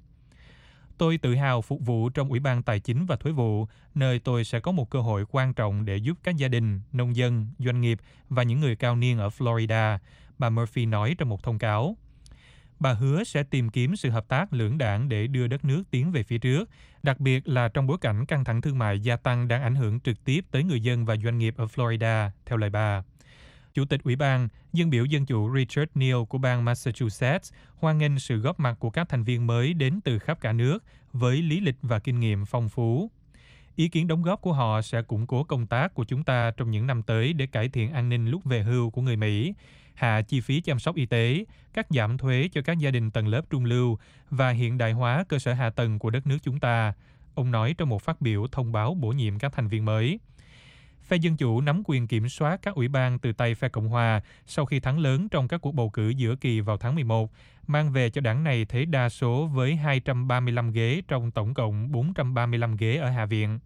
Tôi tự hào phục vụ trong Ủy ban Tài chính và Thuế vụ, nơi tôi sẽ có một cơ hội quan trọng để giúp các gia đình, nông dân, doanh nghiệp và những người cao niên ở Florida, bà Murphy nói trong một thông cáo. Bà hứa sẽ tìm kiếm sự hợp tác lưỡng đảng để đưa đất nước tiến về phía trước, đặc biệt là trong bối cảnh căng thẳng thương mại gia tăng đang ảnh hưởng trực tiếp tới người dân và doanh nghiệp ở Florida, theo lời bà. Chủ tịch Ủy ban, dân biểu Dân Chủ Richard Neal của bang Massachusetts hoan nghênh sự góp mặt của các thành viên mới đến từ khắp cả nước với lý lịch và kinh nghiệm phong phú. Ý kiến đóng góp của họ sẽ củng cố công tác của chúng ta trong những năm tới để cải thiện an ninh lúc về hưu của người Mỹ, hạ chi phí chăm sóc y tế, cắt giảm thuế cho các gia đình tầng lớp trung lưu và hiện đại hóa cơ sở hạ tầng của đất nước chúng ta, ông nói trong một phát biểu thông báo bổ nhiệm các thành viên mới. Phe Dân Chủ nắm quyền kiểm soát các ủy ban từ tay phe Cộng Hòa sau khi thắng lớn trong các cuộc bầu cử giữa kỳ vào tháng mười một, mang về cho đảng này thế đa số với hai trăm ba mươi lăm ghế trong tổng cộng bốn trăm ba mươi lăm ghế ở Hạ viện.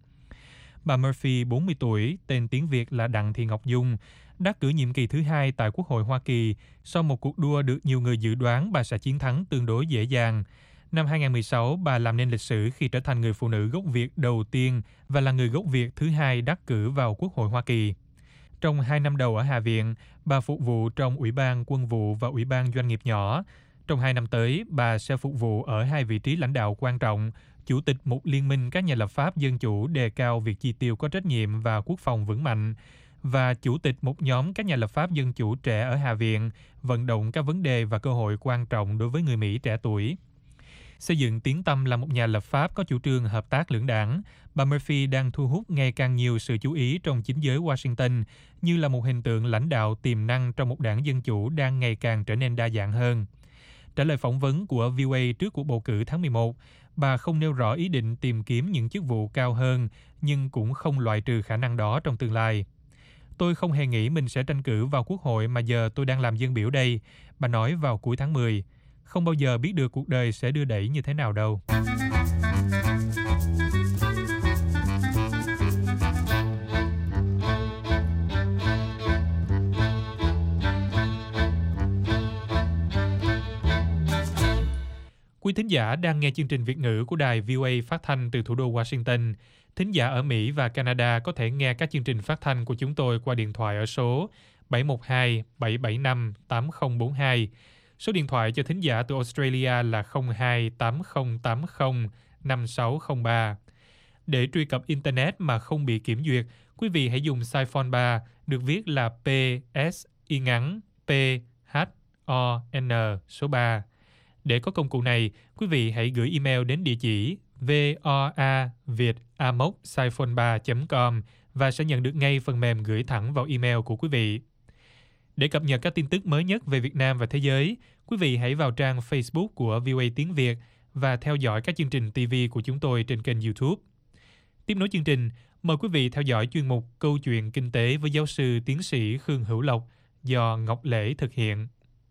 Bà Murphy, bốn mươi tuổi, tên tiếng Việt là Đặng Thị Ngọc Dung, đắc cử nhiệm kỳ thứ hai tại Quốc hội Hoa Kỳ sau một cuộc đua được nhiều người dự đoán bà sẽ chiến thắng tương đối dễ dàng. Năm hai nghìn không trăm mười sáu, bà làm nên lịch sử khi trở thành người phụ nữ gốc Việt đầu tiên và là người gốc Việt thứ hai đắc cử vào Quốc hội Hoa Kỳ. Trong hai năm đầu ở Hạ viện, bà phục vụ trong Ủy ban Quân vụ và Ủy ban Doanh nghiệp nhỏ. Trong hai năm tới, bà sẽ phục vụ ở hai vị trí lãnh đạo quan trọng, Chủ tịch một liên minh các nhà lập pháp Dân Chủ đề cao việc chi tiêu có trách nhiệm và quốc phòng vững mạnh, và Chủ tịch một nhóm các nhà lập pháp Dân Chủ trẻ ở Hạ viện, vận động các vấn đề và cơ hội quan trọng đối với người Mỹ trẻ tuổi. Xây dựng tiếng tăm là một nhà lập pháp có chủ trương hợp tác lưỡng đảng, bà Murphy đang thu hút ngày càng nhiều sự chú ý trong chính giới Washington như là một hình tượng lãnh đạo tiềm năng trong một đảng Dân Chủ đang ngày càng trở nên đa dạng hơn. Trả lời phỏng vấn của vê o a trước cuộc bầu cử tháng mười một, bà không nêu rõ ý định tìm kiếm những chức vụ cao hơn, nhưng cũng không loại trừ khả năng đó trong tương lai. Tôi không hề nghĩ mình sẽ tranh cử vào Quốc hội mà giờ tôi đang làm dân biểu đây, bà nói vào cuối tháng mười. Không bao giờ biết được cuộc đời sẽ đưa đẩy như thế nào đâu. Quý thính giả đang nghe chương trình Việt ngữ của đài vê o a phát thanh từ thủ đô Washington. Thính giả ở Mỹ và Canada có thể nghe các chương trình phát thanh của chúng tôi qua điện thoại ở số bảy một hai bảy bảy năm tám không bốn hai. Số điện thoại cho thính giả từ Australia là không hai tám không tám không năm sáu không ba. Để truy cập Internet mà không bị kiểm duyệt, quý vị hãy dùng Siphon ba, được viết là P S y ngắn P H O N số ba. Để có công cụ này, quý vị hãy gửi email đến địa chỉ voa việt a mốc saiphone ba chấm com và sẽ nhận được ngay phần mềm gửi thẳng vào email của quý vị. Để cập nhật các tin tức mới nhất về Việt Nam và thế giới, quý vị hãy vào trang Facebook của vê o a Tiếng Việt và theo dõi các chương trình ti vi của chúng tôi trên kênh YouTube. Tiếp nối chương trình, mời quý vị theo dõi chuyên mục Câu chuyện kinh tế với giáo sư tiến sĩ Khương Hữu Lộc do Ngọc Lễ thực hiện.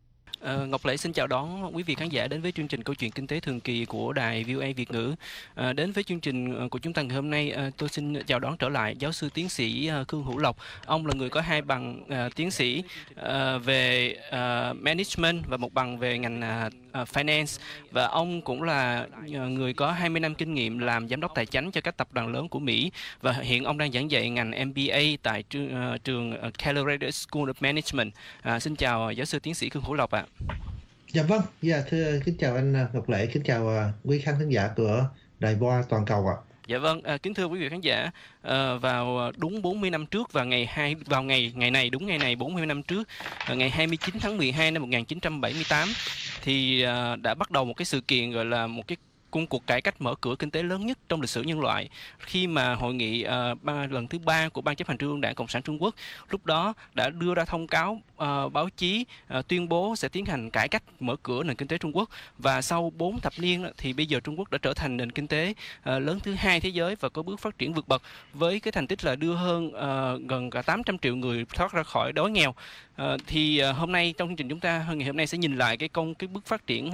Uh, Ngọc Lễ xin chào đón quý vị khán giả đến với chương trình Câu chuyện kinh tế thường kỳ của đài vê o a Việt ngữ. Uh, đến với chương trình của chúng ta ngày hôm nay, uh, tôi xin chào đón trở lại giáo sư tiến sĩ uh, Khương Hữu Lộc. Ông là người có hai bằng uh, tiến sĩ uh, về uh, management và một bằng về ngành uh, uh, finance, và ông cũng là uh, người có hai mươi năm kinh nghiệm làm giám đốc tài chính cho các tập đoàn lớn của Mỹ, và hiện ông đang giảng dạy ngành em bê a tại trường, uh, trường uh, Colorado School of Management. Uh, xin chào uh, giáo sư tiến sĩ Khương Hữu Lộc ạ. Dạ vâng, dạ thưa kính chào anh Ngọc Lễ, kính chào uh, quý khán thính giả của Đài vê o a toàn cầu ạ. Dạ vâng, à, kính thưa quý vị khán giả, à, vào đúng bốn mươi năm trước và ngày hai vào ngày ngày này đúng ngày này bốn mươi năm trước, à, ngày hai mươi chín tháng mười hai năm một nghìn chín trăm bảy mươi tám thì à, đã bắt đầu một cái sự kiện gọi là một cái công cuộc cải cách mở cửa kinh tế lớn nhất trong lịch sử nhân loại, khi mà hội nghị uh, ba, lần thứ ba của Ban chấp hành Trung ương Đảng Cộng sản Trung Quốc lúc đó đã đưa ra thông cáo uh, báo chí uh, tuyên bố sẽ tiến hành cải cách mở cửa nền kinh tế Trung Quốc, và sau bốn thập niên thì bây giờ Trung Quốc đã trở thành nền kinh tế uh, lớn thứ hai thế giới và có bước phát triển vượt bậc, với cái thành tích là đưa hơn uh, gần cả tám trăm triệu người thoát ra khỏi đói nghèo. Uh, thì uh, hôm nay trong chương trình chúng ta ngày hôm nay sẽ nhìn lại cái công cái bước phát triển uh,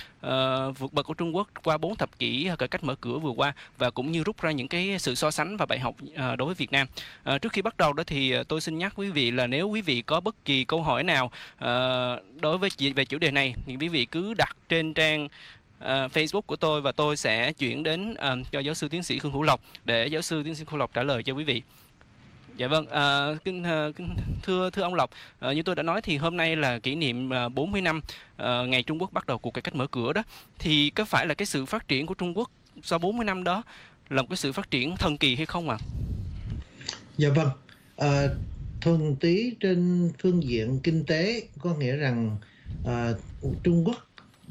Uh, vượt bậc của Trung Quốc qua bốn thập kỷ cải cách mở cửa vừa qua, và cũng như rút ra những cái sự so sánh và bài học uh, đối với Việt Nam. Uh, trước khi bắt đầu đó thì uh, tôi xin nhắc quý vị là nếu quý vị có bất kỳ câu hỏi nào uh, đối với về chủ đề này thì quý vị cứ đặt trên trang uh, Facebook của tôi, và tôi sẽ chuyển đến uh, cho giáo sư tiến sĩ Khương Hữu Lộc để giáo sư tiến sĩ Khương Hữu Lộc trả lời cho quý vị. Dạ vâng, à, kinh, kinh, thưa thưa ông Lộc, à, như tôi đã nói thì hôm nay là kỷ niệm à, bốn mươi năm à, ngày Trung Quốc bắt đầu cuộc cải cách mở cửa đó, thì có phải là cái sự phát triển của Trung Quốc sau bốn mươi năm đó là một cái sự phát triển thần kỳ hay không ạ? À? Dạ vâng, à, thuần túy trên phương diện kinh tế có nghĩa rằng à, Trung Quốc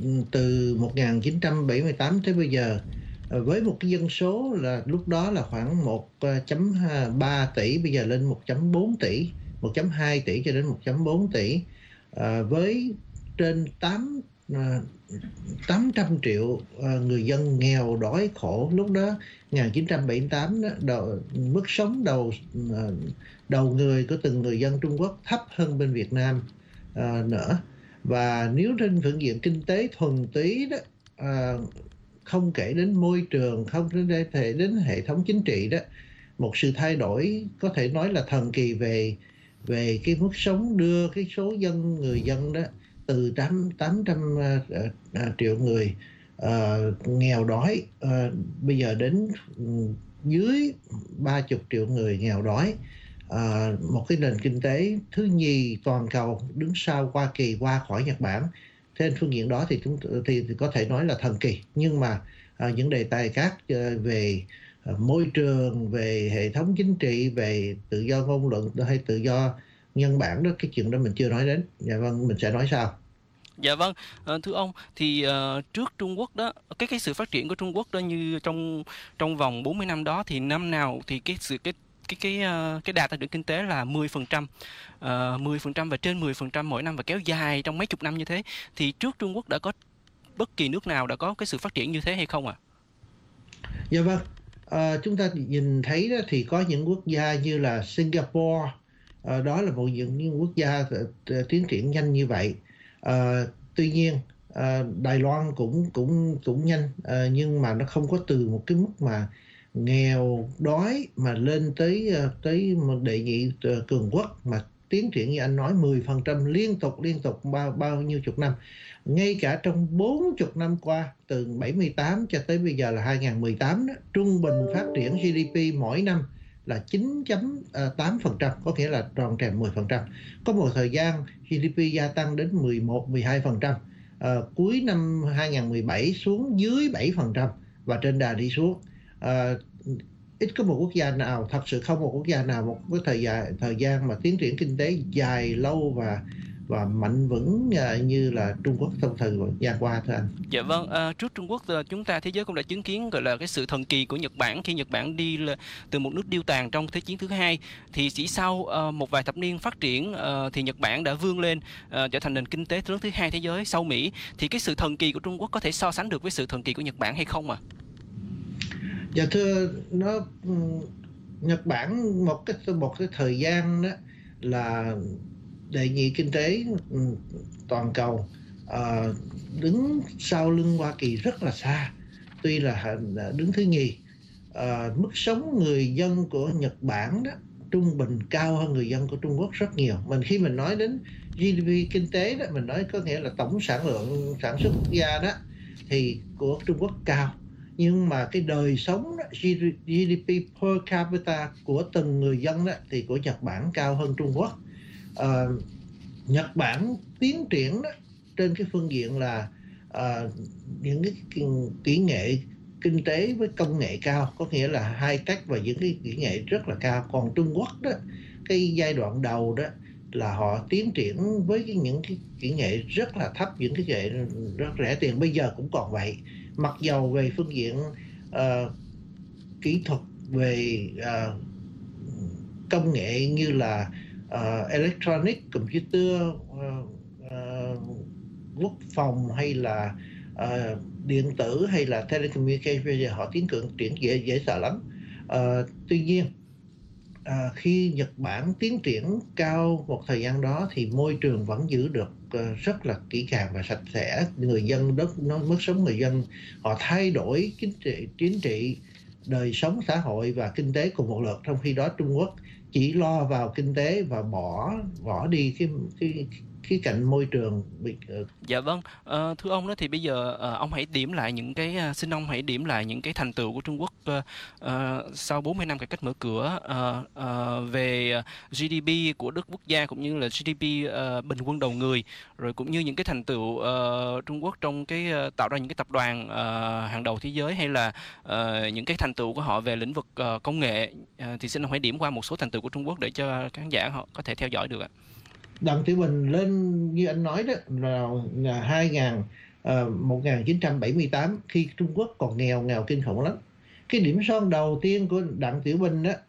từ một nghìn chín trăm bảy mươi tám tới bây giờ, với một cái dân số là lúc đó là khoảng một phẩy ba tỷ, bây giờ lên một phẩy bốn tỷ, một phẩy hai tỷ cho đến một phẩy bốn tỷ, à, với trên tám trăm triệu người dân nghèo đói khổ. Lúc đó một nghìn chín trăm bảy mươi tám đó, đầu, mức sống đầu đầu người của từng người dân Trung Quốc thấp hơn bên Việt Nam à, nữa. Và nếu trên phương diện kinh tế thuần túy đó, à, không kể đến môi trường, không thể đến hệ thống chính trị đó, một sự thay đổi có thể nói là thần kỳ về về cái mức sống, đưa cái số dân người dân đó từ tám trăm triệu người uh, nghèo đói uh, bây giờ đến dưới ba mươi triệu người nghèo đói. Uh, một cái nền kinh tế thứ nhì toàn cầu, đứng sau Hoa Kỳ, qua khỏi Nhật Bản. Trên phương diện đó thì chúng thì, thì có thể nói là thần kỳ. Nhưng mà à, những đề tài khác à, về à, môi trường, về hệ thống chính trị, về tự do ngôn luận hay tự do nhân bản đó, cái chuyện đó mình chưa nói đến. Dạ vâng, mình sẽ nói sau. Dạ vâng, à, thưa ông, thì uh, trước Trung Quốc đó, cái cái sự phát triển của Trung Quốc đó, như trong trong vòng bốn mươi năm đó, thì năm nào thì cái sự cái cái cái cái đà tăng trưởng kinh tế là mười phần trăm, uh, mười phần trăm và trên mười phần trăm mỗi năm, và kéo dài trong mấy chục năm như thế. Thì trước Trung Quốc đã có bất kỳ nước nào đã có cái sự phát triển như thế hay không ạ? À? Dạ vâng, à, chúng ta nhìn thấy đó thì có những quốc gia như là Singapore, à, đó là một những quốc gia tiến triển nhanh như vậy. À, tuy nhiên à, Đài Loan cũng cũng cũng nhanh, à, nhưng mà nó không có từ một cái mức mà nghèo đói mà lên tới tới một đệ nhị cường quốc, mà tiến triển như anh nói mười phần trăm liên tục liên tục bao bao nhiêu chục năm. Ngay cả trong bốn mươi năm qua, từ bảy mươi tám cho tới bây giờ là hai nghìn không trăm mười tám đó, trung bình phát triển giê đê pê mỗi năm là chín phẩy tám phần trăm, có nghĩa là tròn trèm mười phần trăm. Có một thời gian giê đê pê gia tăng đến mười một mười hai phần trăm. À, cuối năm hai nghìn không trăm mười bảy xuống dưới bảy phần trăm và trên đà đi xuống. À, ít có một quốc gia nào, thật sự không một quốc gia nào một cái thời gian thời gian mà tiến triển kinh tế dài lâu và và mạnh vững uh, như là Trung Quốc trong thời gian qua thưa anh. Dạ vâng, à, trước Trung Quốc chúng ta thế giới cũng đã chứng kiến gọi là cái sự thần kỳ của Nhật Bản khi Nhật Bản đi là từ một nước điêu tàn trong Thế chiến thứ hai, thì chỉ sau uh, một vài thập niên phát triển uh, thì Nhật Bản đã vươn lên uh, trở thành nền kinh tế lớn thứ hai thế giới sau Mỹ. Thì cái sự thần kỳ của Trung Quốc có thể so sánh được với sự thần kỳ của Nhật Bản hay không ạ? À? Dạ thưa, nó Nhật Bản một cái một cái thời gian đó là đệ nhị kinh tế toàn cầu, à, đứng sau lưng Hoa Kỳ rất là xa, tuy là đứng thứ nhì. À, mức sống người dân của Nhật Bản đó trung bình cao hơn người dân của Trung Quốc rất nhiều. Mình khi mình nói đến giê đê pê kinh tế đó, mình nói có nghĩa là tổng sản lượng sản xuất quốc gia đó thì của Trung Quốc cao, nhưng mà cái đời sống đó, giê đê pê per capita của từng người dân đó thì của Nhật Bản cao hơn Trung Quốc. À, Nhật Bản tiến triển đó, trên cái phương diện là à, những cái kỹ nghệ kinh tế với công nghệ cao, có nghĩa là high tech và những cái kỹ nghệ rất là cao. Còn Trung Quốc đó, cái giai đoạn đầu đó là họ tiến triển với cái, những cái kỹ nghệ rất là thấp, những cái kỹ nghệ rất rẻ tiền, bây giờ cũng còn vậy. Mặc dầu về phương diện uh, kỹ thuật, về uh, công nghệ như là uh, electronic, computer, uh, uh, quốc phòng hay là uh, điện tử hay là telecommunication, bây giờ họ tiến cường triển dễ dễ sợ lắm. Uh, tuy nhiên uh, khi Nhật Bản tiến triển cao một thời gian đó thì môi trường vẫn giữ được uh, rất là kỹ càng và sạch sẽ. Người dân đất nó mức sống người dân họ thay đổi chính trị, chính trị, đời sống xã hội và kinh tế cùng một lượt, trong khi đó Trung Quốc chỉ lo vào kinh tế và bỏ bỏ đi cái cái cái cạnh môi trường bị. Dạ vâng, à, thưa ông đó thì bây giờ à, ông hãy điểm lại những cái xin ông hãy điểm lại những cái thành tựu của Trung Quốc à, à, sau bốn mươi năm cải cách mở cửa à, à, về giê đê pê của đất quốc gia cũng như là giê đê pê à, bình quân đầu người, rồi cũng như những cái thành tựu à, Trung Quốc trong cái à, tạo ra những cái tập đoàn à, hàng đầu thế giới, hay là à, những cái thành tựu của họ về lĩnh vực à, công nghệ, à, thì xin ông hãy điểm qua một số thành tựu của Trung Quốc để cho khán giả họ có thể theo dõi được ạ. Đặng Tiểu Bình lên như anh nói đó là hai nghìn, uh, một nghìn chín trăm bảy mươi tám, khi Trung Quốc còn nghèo nghèo kinh khủng lắm. Cái điểm son đầu tiên của Đặng Tiểu Bình đó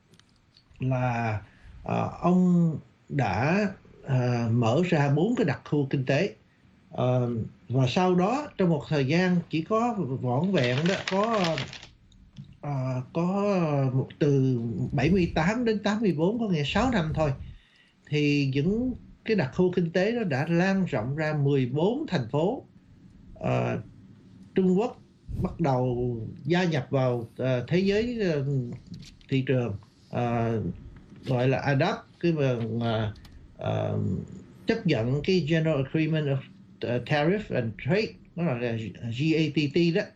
là uh, ông đã uh, mở ra bốn cái đặc khu kinh tế, uh, và sau đó trong một thời gian chỉ có vỏn vẹn đó có uh, có từ bảy mươi tám đến tám mươi bốn, có nghĩa sáu năm thôi, thì những cái đặc khu kinh tế đó đã lan rộng ra mười bốn thành phố. À, Trung Quốc bắt đầu gia nhập vào uh, thế giới uh, thị trường, uh, gọi là adapt, cái uh, uh, chấp nhận cái General Agreement of Tariff and Trade, nó là giê a tê tê đó,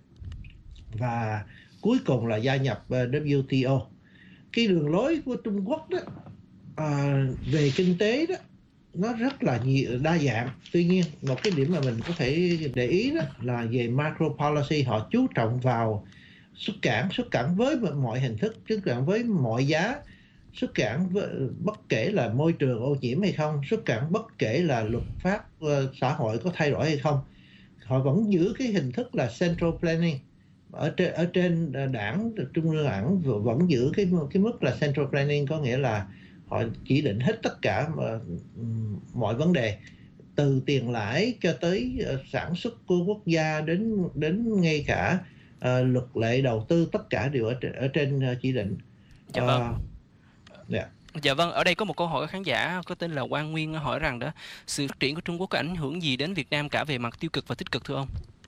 và cuối cùng là gia nhập uh, vê kép tê o. Cái đường lối của Trung Quốc đó À, về kinh tế đó nó rất là nhiều, đa dạng. Tuy nhiên một cái điểm mà mình có thể để ý đó là về macro policy, họ chú trọng vào xuất cảng, xuất cảng với mọi hình thức, xuất cảng với mọi giá, xuất cảng với, bất kể là môi trường ô nhiễm hay không, xuất cảng bất kể là luật pháp uh, xã hội có thay đổi hay không. Họ vẫn giữ cái hình thức là central planning. Ở trên, ở trên đảng trung ương đảng vẫn giữ cái cái mức là central planning, có nghĩa là họ chỉ định hết tất cả mọi vấn đề, từ tiền lãi cho tới sản xuất của quốc gia, đến đến ngay cả uh, luật lệ đầu tư, tất cả đều ở, ở trên chỉ định. Dạ vâng. Uh, yeah. Dạ vâng, ở đây có một câu hỏi của khán giả có tên là Quang Nguyên hỏi rằng đó, sự phát triển của Trung Quốc có ảnh hưởng gì đến Việt Nam cả về mặt tiêu cực và tích cực thưa ông?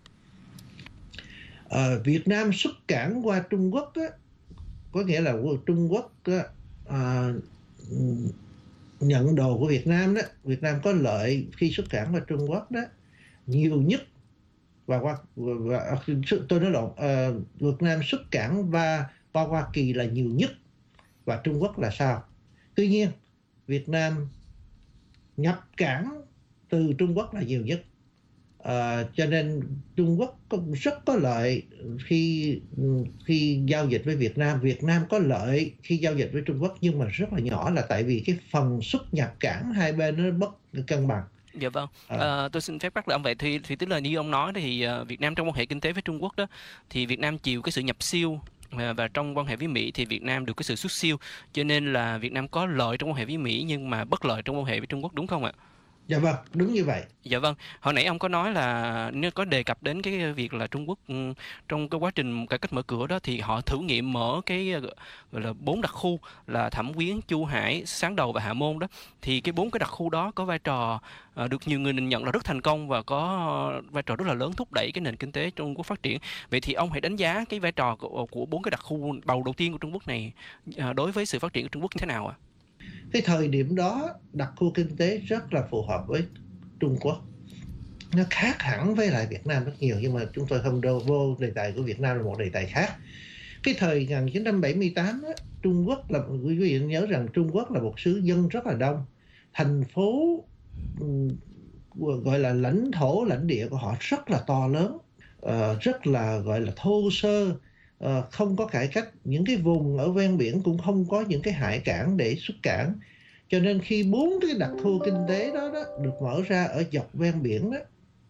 Uh, Việt Nam xuất cảng qua Trung Quốc á, có nghĩa là Trung Quốc á, uh, nhận đồ của Việt Nam đó, Việt Nam có lợi khi xuất cảng qua Trung Quốc đó nhiều nhất, và qua và, tôi nói lộn, uh, Việt Nam xuất cảng và qua Hoa Kỳ là nhiều nhất, và Trung Quốc là sao? Tuy nhiên Việt Nam nhập cảng từ Trung Quốc là nhiều nhất. À, cho nên Trung Quốc có, rất có lợi khi khi giao dịch với Việt Nam. Việt Nam có lợi khi giao dịch với Trung Quốc, nhưng mà rất là nhỏ, là tại vì cái phần xuất nhập cảng hai bên nó bất cân bằng. Dạ vâng, À. Ờ, tôi xin phép cắt lời ông vậy thì thì tức là như ông nói thì ờ, Việt Nam trong quan hệ kinh tế với Trung Quốc đó thì Việt Nam chịu cái sự nhập siêu, ờ, và trong quan hệ với Mỹ thì Việt Nam được cái sự xuất siêu, cho nên là Việt Nam có lợi trong quan hệ với Mỹ nhưng mà bất lợi trong quan hệ với Trung Quốc, đúng không ạ? Dạ vâng, đúng như vậy. Dạ vâng, hồi nãy ông có nói là nếu có đề cập đến cái việc là Trung Quốc, ừ, trong cái quá trình cải cách mở cửa đó thì họ thử nghiệm mở cái ờ, gọi là bốn đặc khu là Thẩm Quyến, Chu Hải, Sáng Đầu và Hạ Môn đó. Thì cái bốn cái đặc khu đó có vai trò ờ, được nhiều người nhìn nhận là rất thành công và có ờ, vai trò rất là lớn thúc đẩy cái nền kinh tế Trung Quốc phát triển. Vậy thì ông hãy đánh giá cái vai trò của, của bốn cái đặc khu đầu đầu tiên của Trung Quốc này ờ, đối với sự phát triển của Trung Quốc như thế nào ạ? Cái thời điểm đó đặc khu kinh tế rất là phù hợp với Trung Quốc. Nó khác hẳn với lại Việt Nam rất nhiều, nhưng mà chúng tôi không đâu vô đề tài của Việt Nam là một đề tài khác. Cái thời một nghìn chín trăm bảy mươi tám á, Trung Quốc là, quý vị nhớ rằng Trung Quốc là một xứ dân rất là đông, thành phố ừm, gọi là lãnh thổ lãnh địa của họ rất là to lớn, ờ, rất là gọi là thô sơ, ờ, không có cải cách. Những cái vùng ở ven biển cũng không có những cái hải cảng để xuất cảng, cho nên khi bốn cái đặc khu kinh tế đó, đó được mở ra ở dọc ven biển đó,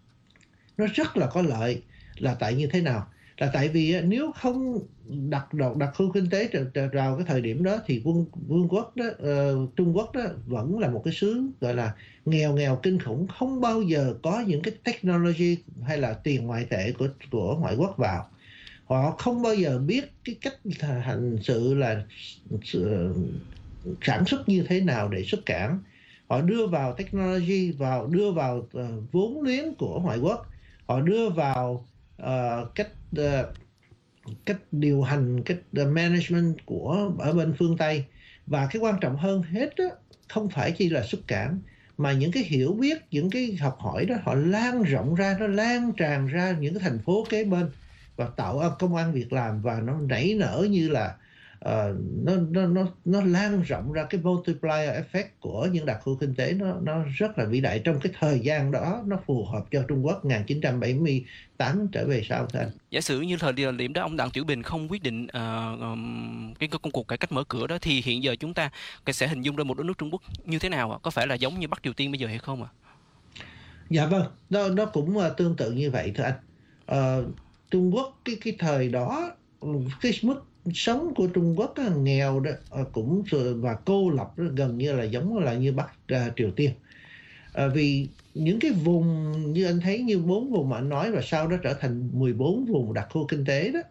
nó rất là có lợi. Là tại như thế nào? Là tại vì á, nếu không đặt đặc, đặc khu kinh tế vào cái thời điểm đó thì quân vương quốc đó, uh, Trung Quốc đó vẫn là một cái xứ gọi là nghèo nghèo kinh khủng, không bao giờ có những cái technology hay là tiền ngoại tệ của của ngoại quốc vào. Họ không bao giờ biết cái cách hành sự là sự, sản xuất như thế nào để xuất cảng. Họ đưa vào technology, vào đưa vào uh, vốn liếng của ngoại quốc, họ đưa vào uh, cách uh, cách điều hành, cách uh, management của ở bên phương Tây. Và cái quan trọng hơn hết đó, không phải chỉ là xuất cảng, mà những cái hiểu biết, những cái học hỏi đó họ lan rộng ra, nó lan tràn ra những cái thành phố kế bên và tạo công ăn việc làm, và nó nảy nở như là uh, nó nó nó nó lan rộng ra. Cái multiplier effect của những đặc khu kinh tế nó nó rất là vĩ đại. Trong cái thời gian đó nó phù hợp cho Trung Quốc một nghìn chín trăm bảy mươi tám trở về sau thôi anh. Giả sử như thời điểm đó ông Đặng Tiểu Bình không quyết định uh, um, cái công cuộc cải cách mở cửa đó thì hiện giờ chúng ta sẽ hình dung ra một đất nước Trung Quốc như thế nào ạ? Có phải là giống như Bắc Triều Tiên bây giờ hay không ạ? Dạ vâng, nó nó cũng uh, tương tự như vậy thưa anh. Uh, Trung Quốc cái cái thời đó, cái mức sống của Trung Quốc á, nghèo đó, cũng và cô lập đó, gần như là giống là như Bắc uh, Triều Tiên. À, vì những cái vùng như anh thấy, như bốn vùng mà anh nói, và sau đó trở thành mười bốn vùng đặc khu kinh tế đó,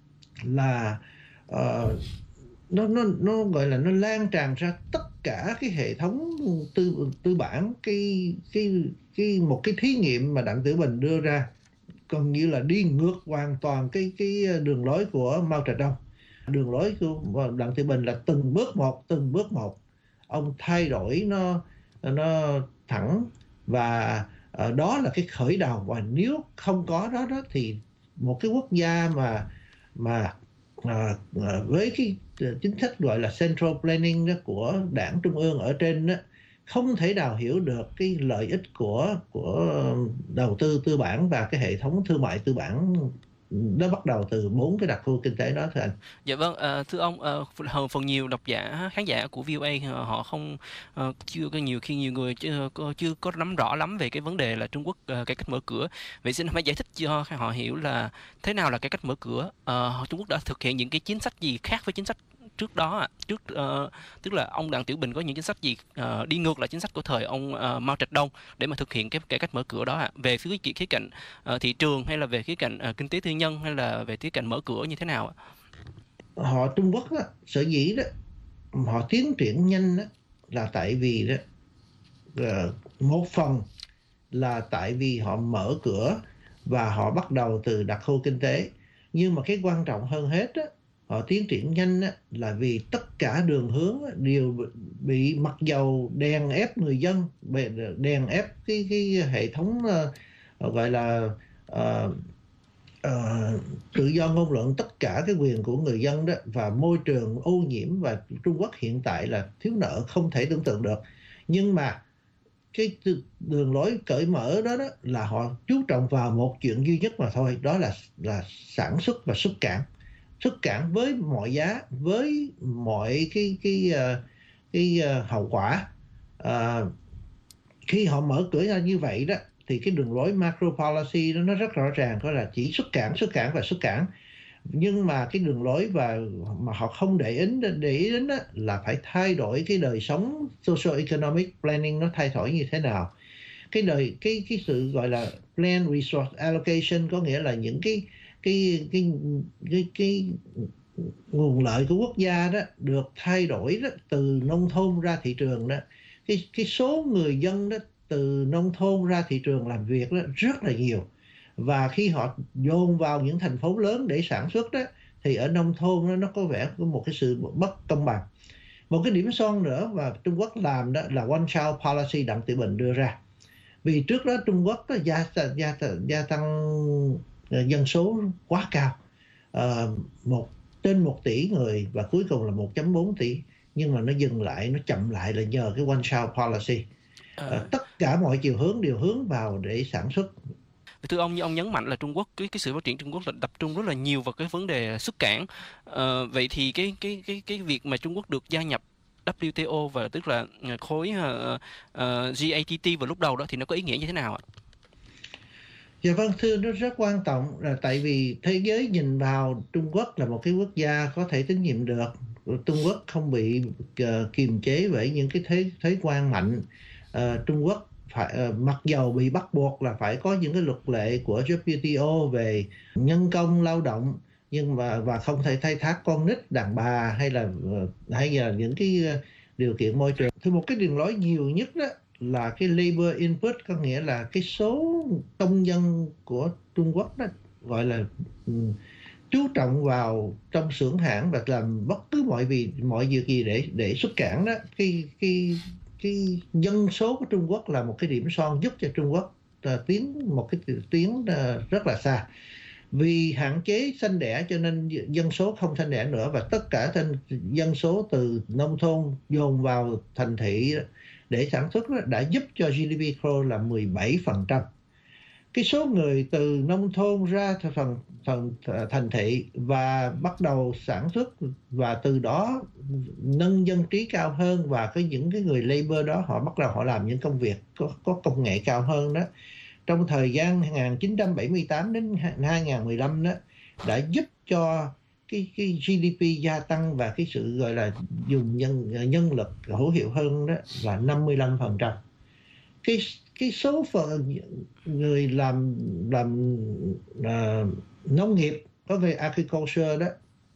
là uh, nó nó nó gọi là nó lan tràn ra tất cả cái hệ thống tư tư bản. Cái cái cái một cái thí nghiệm mà Đặng Tiểu Bình đưa ra gần như là đi ngược hoàn toàn cái cái đường lối của Mao Trạch Đông. Đường lối của Đặng Tiểu Bình là từng bước một, từng bước một ông thay đổi nó nó thẳng, và uh, đó là cái khởi đầu. Và nếu không có đó đó thì một cái quốc gia mà mà uh, uh, với cái chính sách gọi là central planning đó của đảng trung ương ở trên đó, không thể nào hiểu được cái lợi ích của của đầu tư tư bản và cái hệ thống thương mại tư bản. Nó bắt đầu từ bốn cái đặc khu kinh tế đó thưa anh. Dạ vâng, uh, thưa ông, uh, phần nhiều độc giả, khán giả của vê o a họ không uh, chưa có nhiều khi nhiều người chưa, chưa có nắm rõ lắm về cái vấn đề là Trung Quốc uh, cải cách mở cửa. Vậy xin hãy giải thích cho họ hiểu là thế nào là cải cách mở cửa. Uh, Trung Quốc đã thực hiện những cái chính sách gì khác với chính sách trước đó ạ? Trước uh, tức là ông Đặng Tiểu Bình có những chính sách gì uh, đi ngược lại chính sách của thời ông uh, Mao Trạch Đông để mà thực hiện cái cải cách mở cửa đó ạ? Về phía khía cạnh uh, thị trường, hay là về khía cạnh uh, kinh tế tư nhân, hay là về khía cạnh mở cửa như thế nào ạ? Họ Trung Quốc đó, sở dĩ đó họ tiến triển nhanh đó, là tại vì đó uh, một phần là tại vì họ mở cửa và họ bắt đầu từ đặc khu kinh tế. Nhưng mà cái quan trọng hơn hết đó, họ tiến triển nhanh á, là vì tất cả đường hướng á, đều bị mặc dầu đèn ép người dân, đèn ép cái cái hệ thống uh, gọi là uh, uh, tự do ngôn luận, tất cả cái quyền của người dân đó, và môi trường ô nhiễm. Và Trung Quốc hiện tại là thiếu nợ không thể tưởng tượng được. Nhưng mà cái đường lối cởi mở đó, đó là họ chú trọng vào một chuyện duy nhất mà thôi, đó là là sản xuất và xuất cảng. Xuất cảng với mọi giá, với mọi cái cái cái, cái, cái hậu quả. À, khi họ mở cửa ra như vậy đó thì cái đường lối macro policy đó nó rất rõ ràng, đó là chỉ xuất cảng, xuất cảng và xuất cảng. Nhưng mà cái đường lối và mà họ không để ý để ý đến đó là phải thay đổi cái đời sống socio-economic planning nó thay đổi như thế nào. Cái đời cái cái sự gọi là plan resource allocation có nghĩa là những cái cái cái cái, cái, cái nguồn lợi của quốc gia đó được thay đổi đó, từ nông thôn ra thị trường đó. Cái cái số người dân đó từ nông thôn ra thị trường làm việc đó rất là nhiều. Và khi họ dồn vào những thành phố lớn để sản xuất đó thì ở nông thôn đó, nó có vẻ có một cái sự bất công bằng. Một cái điểm son nữa mà Trung Quốc làm đó là One Child Policy Đặng Tiểu Bình đưa ra. Vì trước đó Trung Quốc đó gia, gia, gia tăng dân số quá cao, à, một trên một tỷ người và cuối cùng là một phẩy bốn tỷ, nhưng mà nó dừng lại, nó chậm lại là nhờ cái One Child Policy. À, tất cả mọi chiều hướng đều hướng vào để sản xuất. Thưa ông, như ông nhấn mạnh là Trung Quốc cái cái sự phát triển Trung Quốc là tập trung rất là nhiều vào cái vấn đề xuất cảng. À, vậy thì cái cái cái cái việc mà Trung Quốc được gia nhập W T O và tức là khối uh, uh, G A T T vào lúc đầu đó thì nó có ý nghĩa như thế nào ạ? Dạ vâng, thưa, nó rất quan trọng là tại vì thế giới nhìn vào Trung Quốc là một cái quốc gia có thể tín nhiệm được. Trung Quốc không bị uh, kiềm chế bởi những cái thế thế quan mạnh. Uh, Trung Quốc phải uh, mặc dầu bị bắt buộc là phải có những cái luật lệ của W T O về nhân công lao động, nhưng mà và không thể khai thác con nít, đàn bà hay là hay là những cái điều kiện môi trường. Thì một cái đường lối nhiều nhất đó là cái labor input, có nghĩa là cái số công nhân của Trung Quốc đó gọi là um, chú trọng vào trong xưởng hãng và làm bất cứ mọi vì mọi việc gì để để xuất cảng đó. Cái cái cái dân số của Trung Quốc là một cái điểm son giúp cho Trung Quốc uh, tiến một cái tuyến uh, rất là xa. Vì hạn chế sanh đẻ cho nên dân số không sanh đẻ nữa, và tất cả dân số từ nông thôn dồn vào thành thị để sản xuất đã giúp cho G D P grow là mười bảy phần trăm. Cái số người từ nông thôn ra phần, phần thành thị và bắt đầu sản xuất và từ đó nâng dân trí cao hơn, và cái những cái người labor đó họ bắt đầu họ làm những công việc có, có công nghệ cao hơn đó. Trong thời gian một nghìn chín trăm bảy mươi tám đến hai nghìn không trăm mười lăm đó đã giúp cho cái cái G D P gia tăng và cái sự gọi là dùng nhân nhân lực hữu hiệu hơn đó là năm mươi lăm phần trăm. Cái cái số phận người làm làm uh, nông nghiệp có về agriculture đó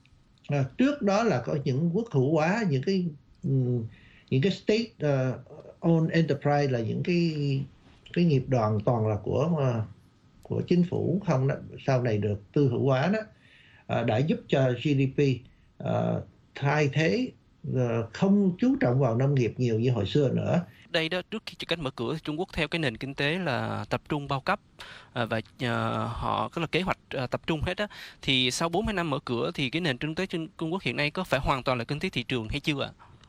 uh, trước đó là có những quốc hữu hóa, những cái um, những cái state uh, owned enterprise là những cái cái nghiệp đoàn toàn là của uh, của chính phủ không đó, sau này được tư hữu hóa đó, uh, đã giúp cho G D P uh, thay thế, uh, không chú trọng vào nông nghiệp nhiều như hồi xưa nữa. Đây đó, trước khi cách mở cửa, Trung Quốc theo cái nền kinh tế là tập trung bao cấp uh, và uh, họ có là kế hoạch uh, tập trung hết á, thì sau bốn mươi năm mở cửa thì cái nền kinh tế Trung Quốc hiện nay có phải hoàn toàn là kinh tế thị trường hay chưa ạ?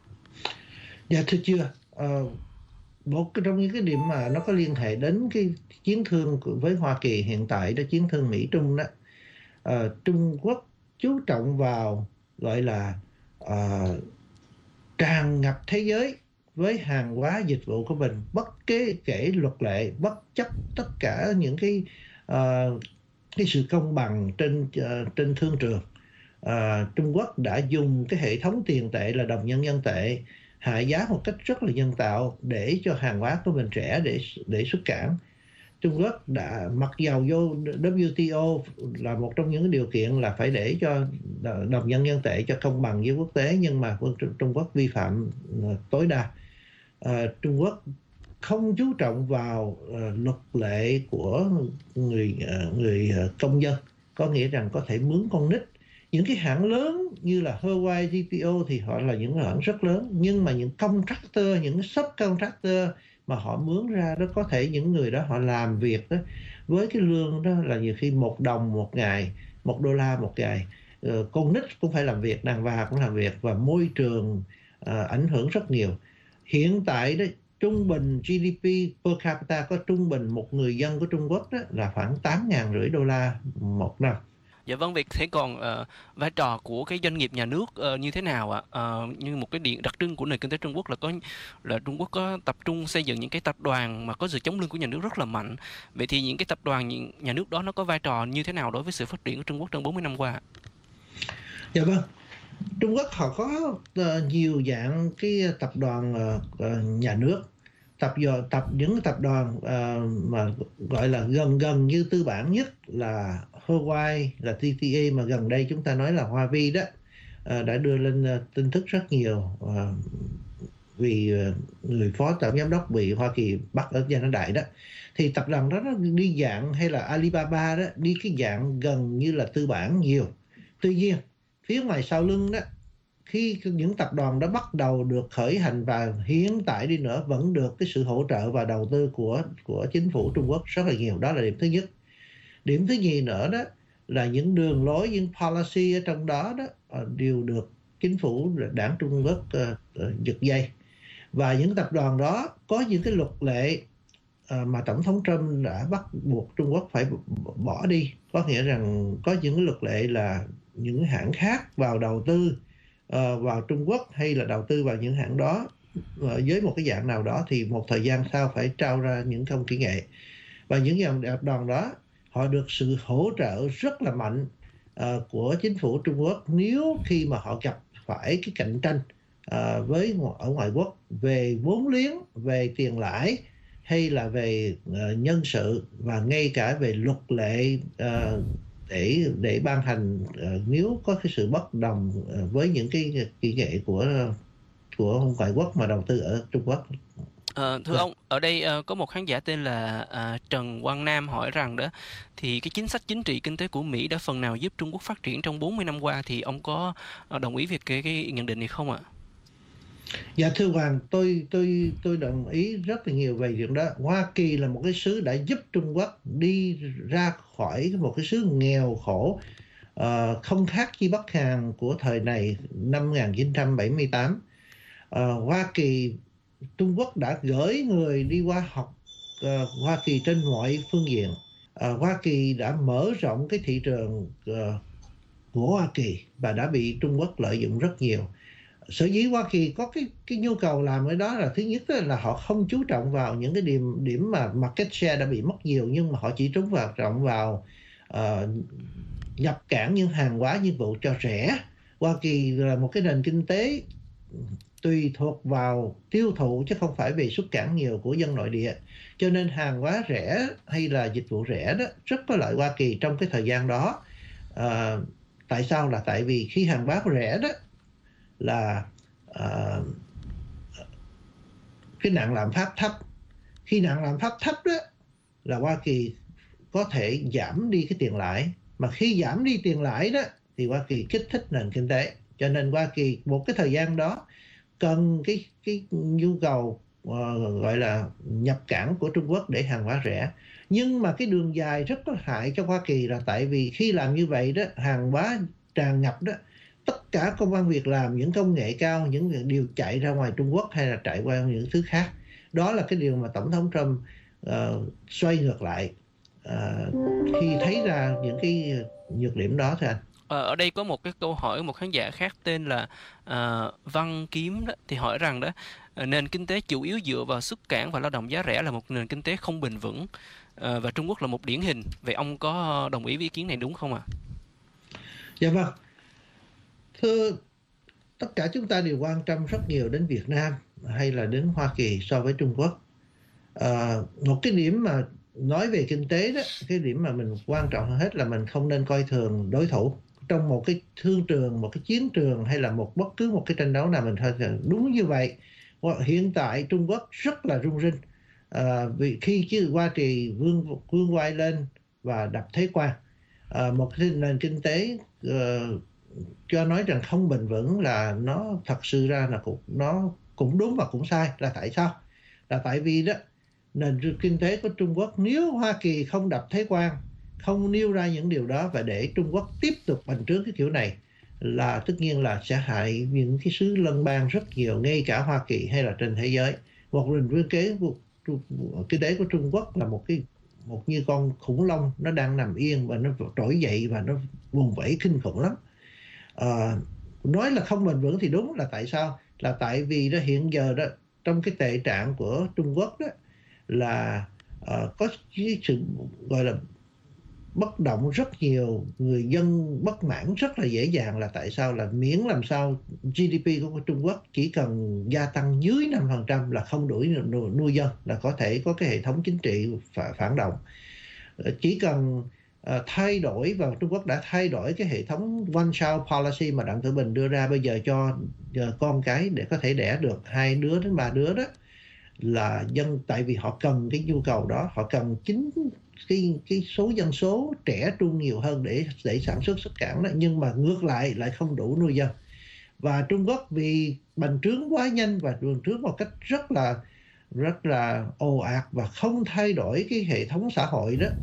Dạ thưa chưa. Uh, một trong những cái điểm mà nó có liên hệ đến cái chiến thương với Hoa Kỳ hiện tại đó, chiến thương Mỹ Trung đó, uh, Trung Quốc chú trọng vào gọi là uh, tràn ngập thế giới với hàng hóa dịch vụ của mình, bất kể kể luật lệ, bất chấp tất cả những cái uh, cái sự công bằng trên uh, trên thương trường. Uh, Trung Quốc đã dùng cái hệ thống tiền tệ là đồng nhân dân tệ hạ giá một cách rất là nhân tạo để cho hàng hóa của mình rẻ để để xuất cảng. Trung Quốc đã mặc dầu vô W T O là một trong những điều kiện là phải để cho đồng nhân dân tệ cho công bằng với quốc tế, nhưng mà Trung Quốc vi phạm tối đa. À, Trung Quốc không chú trọng vào uh, luật lệ của người uh, người uh, công dân, có nghĩa rằng có thể mướn con nít. Những cái hãng lớn như là Huawei, G T O thì họ là những hãng rất lớn, nhưng mà những contractor, những subcontractor mà họ mướn ra đó, có thể những người đó họ làm việc đó với cái lương đó là nhiều khi một đồng một ngày, một đô la một ngày. Uh, con nít cũng phải làm việc, đàn bà cũng làm việc, và môi trường uh, ảnh hưởng rất nhiều. Hiện tại đó, trung bình G D P per capita có trung bình một người dân của Trung Quốc đó là khoảng tám ngàn rưỡi đô la một năm. Dạ vâng, vậy thế còn uh, vai trò của cái doanh nghiệp nhà nước uh, như thế nào ạ? Uh, như một cái điểm đặc trưng của nền kinh tế Trung Quốc là có là Trung Quốc có tập trung xây dựng những cái tập đoàn mà có sự chống lưng của nhà nước rất là mạnh. Vậy thì những cái tập đoàn nhà nước đó nó có vai trò như thế nào đối với sự phát triển của Trung Quốc trong bốn mươi năm qua? Dạ vâng. Trung Quốc họ có uh, nhiều dạng cái tập đoàn uh, uh, nhà nước, tập giờ tập những tập đoàn uh, mà gọi là gần gần như tư bản nhất là Huawei, là tê tê e mà gần đây chúng ta nói là Hoa Vi đó, uh, đã đưa lên uh, tin tức rất nhiều uh, vì uh, người phó tổng giám đốc bị Hoa Kỳ bắt ở Gia Nam Đại đó. Thì tập đoàn đó nó đi dạng, hay là Alibaba đó, đi cái dạng gần như là tư bản nhiều. Tuy nhiên phía ngoài sau lưng đó, khi những tập đoàn đó bắt đầu được khởi hành và hiện tại đi nữa vẫn được cái sự hỗ trợ và đầu tư của của chính phủ Trung Quốc rất là nhiều. Đó là điểm thứ nhất. Điểm thứ nhì nữa đó là những đường lối, những policy ở trong đó đó đều được chính phủ đảng Trung Quốc uh, uh, giật dây. Và những tập đoàn đó có những cái luật lệ uh, mà Tổng thống Trump đã bắt buộc Trung Quốc phải bỏ đi. Có nghĩa rằng có những cái luật lệ là những hãng khác vào đầu tư uh, vào Trung Quốc hay là đầu tư vào những hãng đó uh, với một cái dạng nào đó thì một thời gian sau phải trao ra những công kỹ nghệ. Và những dòng tập đoàn đó họ được sự hỗ trợ rất là mạnh uh, của chính phủ Trung Quốc nếu khi mà họ gặp phải cái cạnh tranh uh, với ở ngoại quốc về vốn liếng, về tiền lãi hay là về uh, nhân sự và ngay cả về luật lệ uh, để để ban hành uh, nếu có cái sự bất đồng uh, với những cái kỹ nghệ của của ngoại quốc mà đầu tư ở Trung Quốc. À, thưa ông, ở đây uh, có một khán giả tên là uh, Trần Quang Nam hỏi rằng đó thì cái chính sách chính trị kinh tế của Mỹ đã phần nào giúp Trung Quốc phát triển trong bốn mươi năm qua, thì ông có uh, đồng ý về cái, cái nhận định này không ạ? Dạ thưa Hoàng, tôi tôi tôi đồng ý rất là nhiều về chuyện đó. Hoa Kỳ là một cái xứ đã giúp Trung Quốc đi ra khỏi một cái xứ nghèo khổ, uh, không khác chi Bắc Hàn của thời này năm một nghìn chín trăm bảy mươi tám. Uh, Hoa Kỳ Trung Quốc đã gửi người đi qua học uh, Hoa Kỳ trên mọi phương diện. Uh, Hoa Kỳ đã mở rộng cái thị trường uh, của Hoa Kỳ và đã bị Trung Quốc lợi dụng rất nhiều. Sở dĩ Hoa Kỳ có cái cái nhu cầu làm cái đó là thứ nhất là họ không chú trọng vào những cái điểm điểm mà market share đã bị mất nhiều, nhưng mà họ chỉ trú vào trọng vào uh, nhập cảng những hàng hóa dịch vụ cho rẻ. Hoa Kỳ là một cái nền kinh tế tùy thuộc vào tiêu thụ chứ không phải về xuất cảng nhiều của dân nội địa, cho nên hàng hóa rẻ hay là dịch vụ rẻ đó rất có lợi Hoa Kỳ trong cái thời gian đó. À, tại sao? Là tại vì khi hàng hóa rẻ đó là à, cái nạn lạm phát thấp. Khi nạn lạm phát thấp đó là Hoa Kỳ có thể giảm đi cái tiền lãi, mà khi giảm đi tiền lãi đó thì Hoa Kỳ kích thích nền kinh tế. Cho nên Hoa Kỳ một cái thời gian đó cần cái cái nhu cầu uh, gọi là nhập cảng của Trung Quốc để hàng hóa rẻ. Nhưng mà cái đường dài rất có hại cho Hoa Kỳ là tại vì khi làm như vậy đó, hàng hóa tràn ngập đó, tất cả công ăn việc làm, những công nghệ cao, những điều chạy ra ngoài Trung Quốc hay là chạy qua những thứ khác. Đó là cái điều mà Tổng thống Trump uh, xoay ngược lại uh, khi thấy ra những cái nhược điểm đó thôi anh. Ở đây có một cái câu hỏi một khán giả khác tên là uh, Văn Kiếm đó, thì hỏi rằng đó uh, nền kinh tế chủ yếu dựa vào xuất cảng và lao động giá rẻ là một nền kinh tế không bền vững, uh, và Trung Quốc là một điển hình. Vậy ông có đồng ý với ý kiến này đúng không ạ? À? Dạ vâng. Thưa, tất cả chúng ta đều quan tâm rất nhiều đến Việt Nam hay là đến Hoa Kỳ so với Trung Quốc. Uh, một cái điểm mà nói về kinh tế đó, cái điểm mà mình quan trọng hơn hết là mình không nên coi thường đối thủ. Trong một cái thương trường, một cái chiến trường hay là một bất cứ một cái tranh đấu nào mình thôi, đúng như vậy. Hiện tại Trung Quốc rất là rung rinh à, vì khi chứ Hoa Kỳ vươn vươn vai lên và đập thế quan, à, một cái nền kinh tế uh, cho nói rằng không bền vững là nó thật sự ra là cũng nó cũng đúng và cũng sai. Là tại sao? Là tại vì đó nền kinh tế của Trung Quốc, nếu Hoa Kỳ không đập thế quan, không nêu ra những điều đó và để Trung Quốc tiếp tục bành trướng cái kiểu này, là tất nhiên là sẽ hại những cái xứ lân bang rất nhiều, ngay cả Hoa Kỳ hay là trên thế giới. Một nền kinh tế của kinh tế của Trung Quốc là một cái một như con khủng long nó đang nằm yên và nó trỗi dậy và nó vùng vẫy kinh khủng lắm. À, nói là không bền vững thì đúng là tại sao? Là tại vì đó hiện giờ đó trong cái tệ trạng của Trung Quốc đó là uh, có cái sự gọi là bất động rất nhiều, người dân bất mãn rất là dễ dàng. Là tại sao? Là miễn làm sao giê đê pê của Trung Quốc chỉ cần gia tăng dưới năm phần trăm là không đủ nuôi dân, là có thể có cái hệ thống chính trị phản động. Chỉ cần uh, thay đổi, và Trung Quốc đã thay đổi cái hệ thống one child policy mà Đặng Tử Bình đưa ra, bây giờ cho uh, con cái để có thể đẻ được hai đứa đến ba đứa đó, là dân, tại vì họ cần cái nhu cầu đó, họ cần chính cái cái số dân số trẻ trung nhiều hơn để để sản xuất xuất cảng đó, nhưng mà ngược lại lại không đủ nuôi dân. Và Trung Quốc vì bành trướng quá nhanh và bành trướng một cách rất là rất là ồ ạt và không thay đổi cái hệ thống xã hội đó,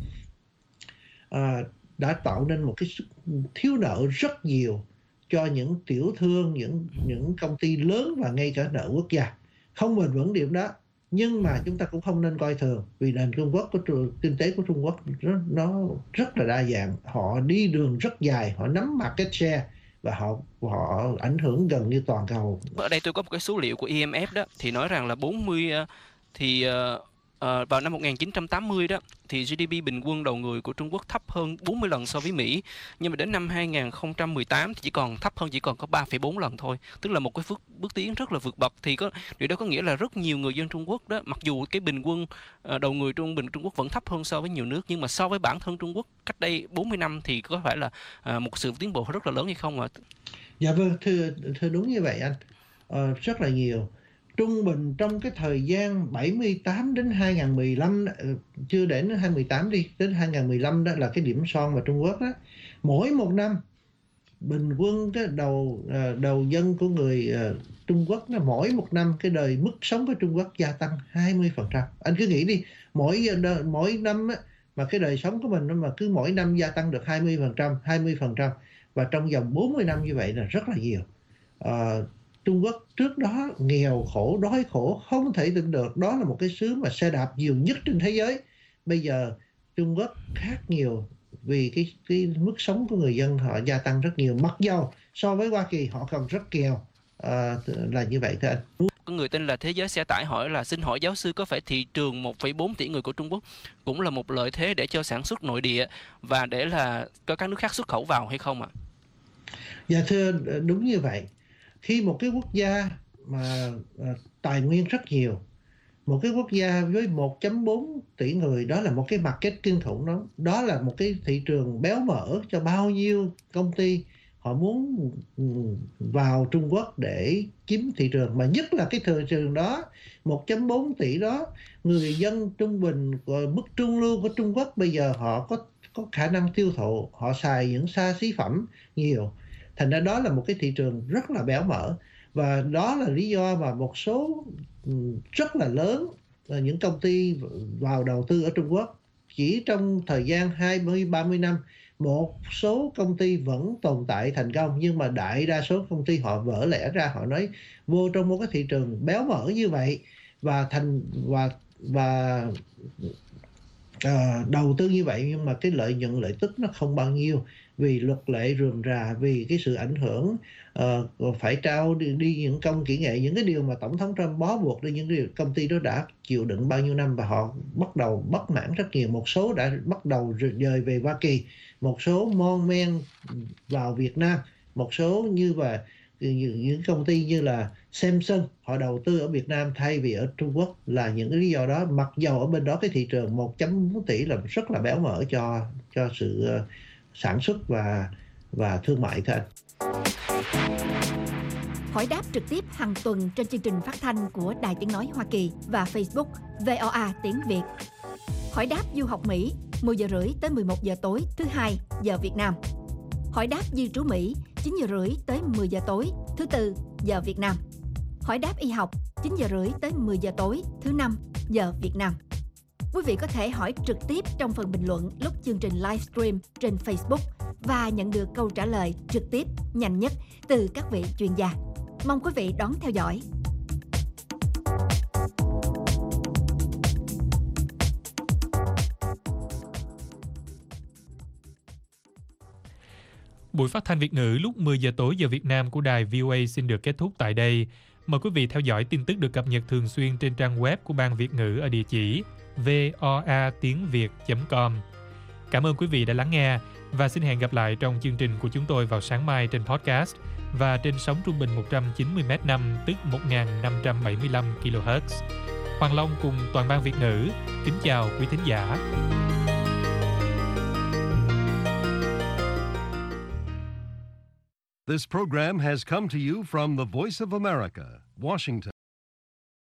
à, đã tạo nên một cái thiếu nợ rất nhiều cho những tiểu thương, những những công ty lớn và ngay cả nợ quốc gia. Không bền vững điểm đó, nhưng mà chúng ta cũng không nên coi thường, vì nền Trung Quốc của kinh tế của Trung Quốc nó, nó rất là đa dạng, họ đi đường rất dài, họ nắm market share và họ họ ảnh hưởng gần như toàn cầu. Ở đây tôi có một cái số liệu của i em ép đó thì nói rằng là bốn mươi thì uh, uh, vào năm một nghìn chín trăm tám mươi đó thì giê đê pê bình quân đầu người của Trung Quốc thấp hơn bốn mươi lần so với Mỹ, nhưng mà đến năm hai nghìn không trăm mười tám thì chỉ còn thấp hơn, chỉ còn có ba phẩy bốn lần thôi, tức là một cái bước, bước tiến rất là vượt bậc. Thì có điều đó có nghĩa là rất nhiều người dân Trung Quốc đó, mặc dù cái bình quân uh, đầu người trung bình Trung Quốc vẫn thấp hơn so với nhiều nước, nhưng mà so với bản thân Trung Quốc cách đây bốn mươi năm thì có phải là uh, một sự tiến bộ rất là lớn hay không ạ? Dạ vâng, thưa, thưa đúng như vậy anh, uh, rất là nhiều. Trung bình trong cái thời gian bảy mươi tám đến hai nghìn không trăm mười lăm, chưa đến hai nghìn không trăm mười tám đi, đến hai nghìn không trăm mười lăm đó là cái điểm son mà Trung Quốc đó, mỗi một năm bình quân cái đầu đầu dân của người uh, Trung Quốc nó mỗi một năm cái đời mức sống của Trung Quốc gia tăng hai mươi phần trăm. Anh cứ nghĩ đi, mỗi mỗi năm á, mà cái đời sống của mình mà cứ mỗi năm gia tăng được hai mươi phần trăm, hai mươi phần trăm, và trong vòng bốn mươi năm như vậy là rất là nhiều. Uh, Trung Quốc trước đó nghèo khổ, đói khổ không thể tin được, đó là một cái xứ mà xe đạp nhiều nhất trên thế giới. Bây giờ Trung Quốc khác nhiều vì cái cái mức sống của người dân họ gia tăng rất nhiều, mặc dầu so với Hoa Kỳ họ còn rất nghèo, à, là như vậy thưa anh. Có người tên là Thế Giới Xe Tải hỏi là xin hỏi giáo sư có phải thị trường một phẩy bốn tỷ người của Trung Quốc cũng là một lợi thế để cho sản xuất nội địa và để là có các nước khác xuất khẩu vào hay không ạ? Dạ thưa, đúng như vậy. Khi một cái quốc gia mà uh, tài nguyên rất nhiều, một cái quốc gia với một phẩy bốn tỷ người, đó là một cái market kinh khủng đó. Đó là một cái thị trường béo mỡ cho bao nhiêu công ty họ muốn vào Trung Quốc để chiếm thị trường. Mà nhất là cái thị trường đó, một phẩy bốn tỷ đó, người dân trung bình, mức trung lưu của Trung Quốc bây giờ họ có, có khả năng tiêu thụ, họ xài những xa xí phẩm nhiều. Thành ra đó là một cái thị trường rất là béo mỡ, và đó là lý do mà một số rất là lớn những công ty vào đầu tư ở Trung Quốc. Chỉ trong thời gian hai mươi ba mươi năm, một số công ty vẫn tồn tại thành công, nhưng mà đại đa số công ty họ vỡ lẽ ra, họ nói vô trong một cái thị trường béo mỡ như vậy và thành và và à, đầu tư như vậy, nhưng mà cái lợi nhuận lợi tức nó không bao nhiêu, vì luật lệ rườm rà, vì cái sự ảnh hưởng, uh, phải trao đi, đi những công kỹ nghệ, những cái điều mà Tổng thống Trump bó buộc đi, những cái điều công ty đó đã chịu đựng bao nhiêu năm, và họ bắt đầu bất mãn rất nhiều. Một số đã bắt đầu rời về Hoa Kỳ, một số mon men vào Việt Nam, một số như và những công ty như là Samsung họ đầu tư ở Việt Nam thay vì ở Trung Quốc, là những cái lý do đó. Mặc dầu ở bên đó cái thị trường một phẩy bốn tỷ là rất là béo mỡ cho cho sự uh, sản xuất và và thương mại thôi. Hỏi đáp trực tiếp hàng tuần trên chương trình phát thanh của Đài Tiếng nói Hoa Kỳ và Facebook vê o a tiếng Việt. Hỏi đáp du học Mỹ mười giờ rưỡi tới mười một giờ tối thứ hai giờ Việt Nam. Hỏi đáp di trú Mỹ chín giờ rưỡi tới mười giờ tối thứ tư giờ Việt Nam. Hỏi đáp y học chín giờ rưỡi tới mười giờ tối thứ năm giờ Việt Nam. Quý vị có thể hỏi trực tiếp trong phần bình luận lúc chương trình livestream trên Facebook và nhận được câu trả lời trực tiếp nhanh nhất từ các vị chuyên gia. Mong quý vị đón theo dõi. Buổi phát thanh Việt ngữ lúc mười giờ tối giờ Việt Nam của đài vê o a xin được kết thúc tại đây. Mời quý vị theo dõi tin tức được cập nhật thường xuyên trên trang web của Ban Việt ngữ ở địa chỉ voa tiếng việt chấm com. Cảm ơn quý vị đã lắng nghe và xin hẹn gặp lại trong chương trình của chúng tôi vào sáng mai trên podcast và trên sóng trung bình một trăm chín mươi mét năm tức một nghìn năm trăm bảy mươi lăm ki lô héc. Hoàng Long cùng toàn ban Việt ngữ kính chào quý thính giả. This program has come to you from the Voice of America, Washington.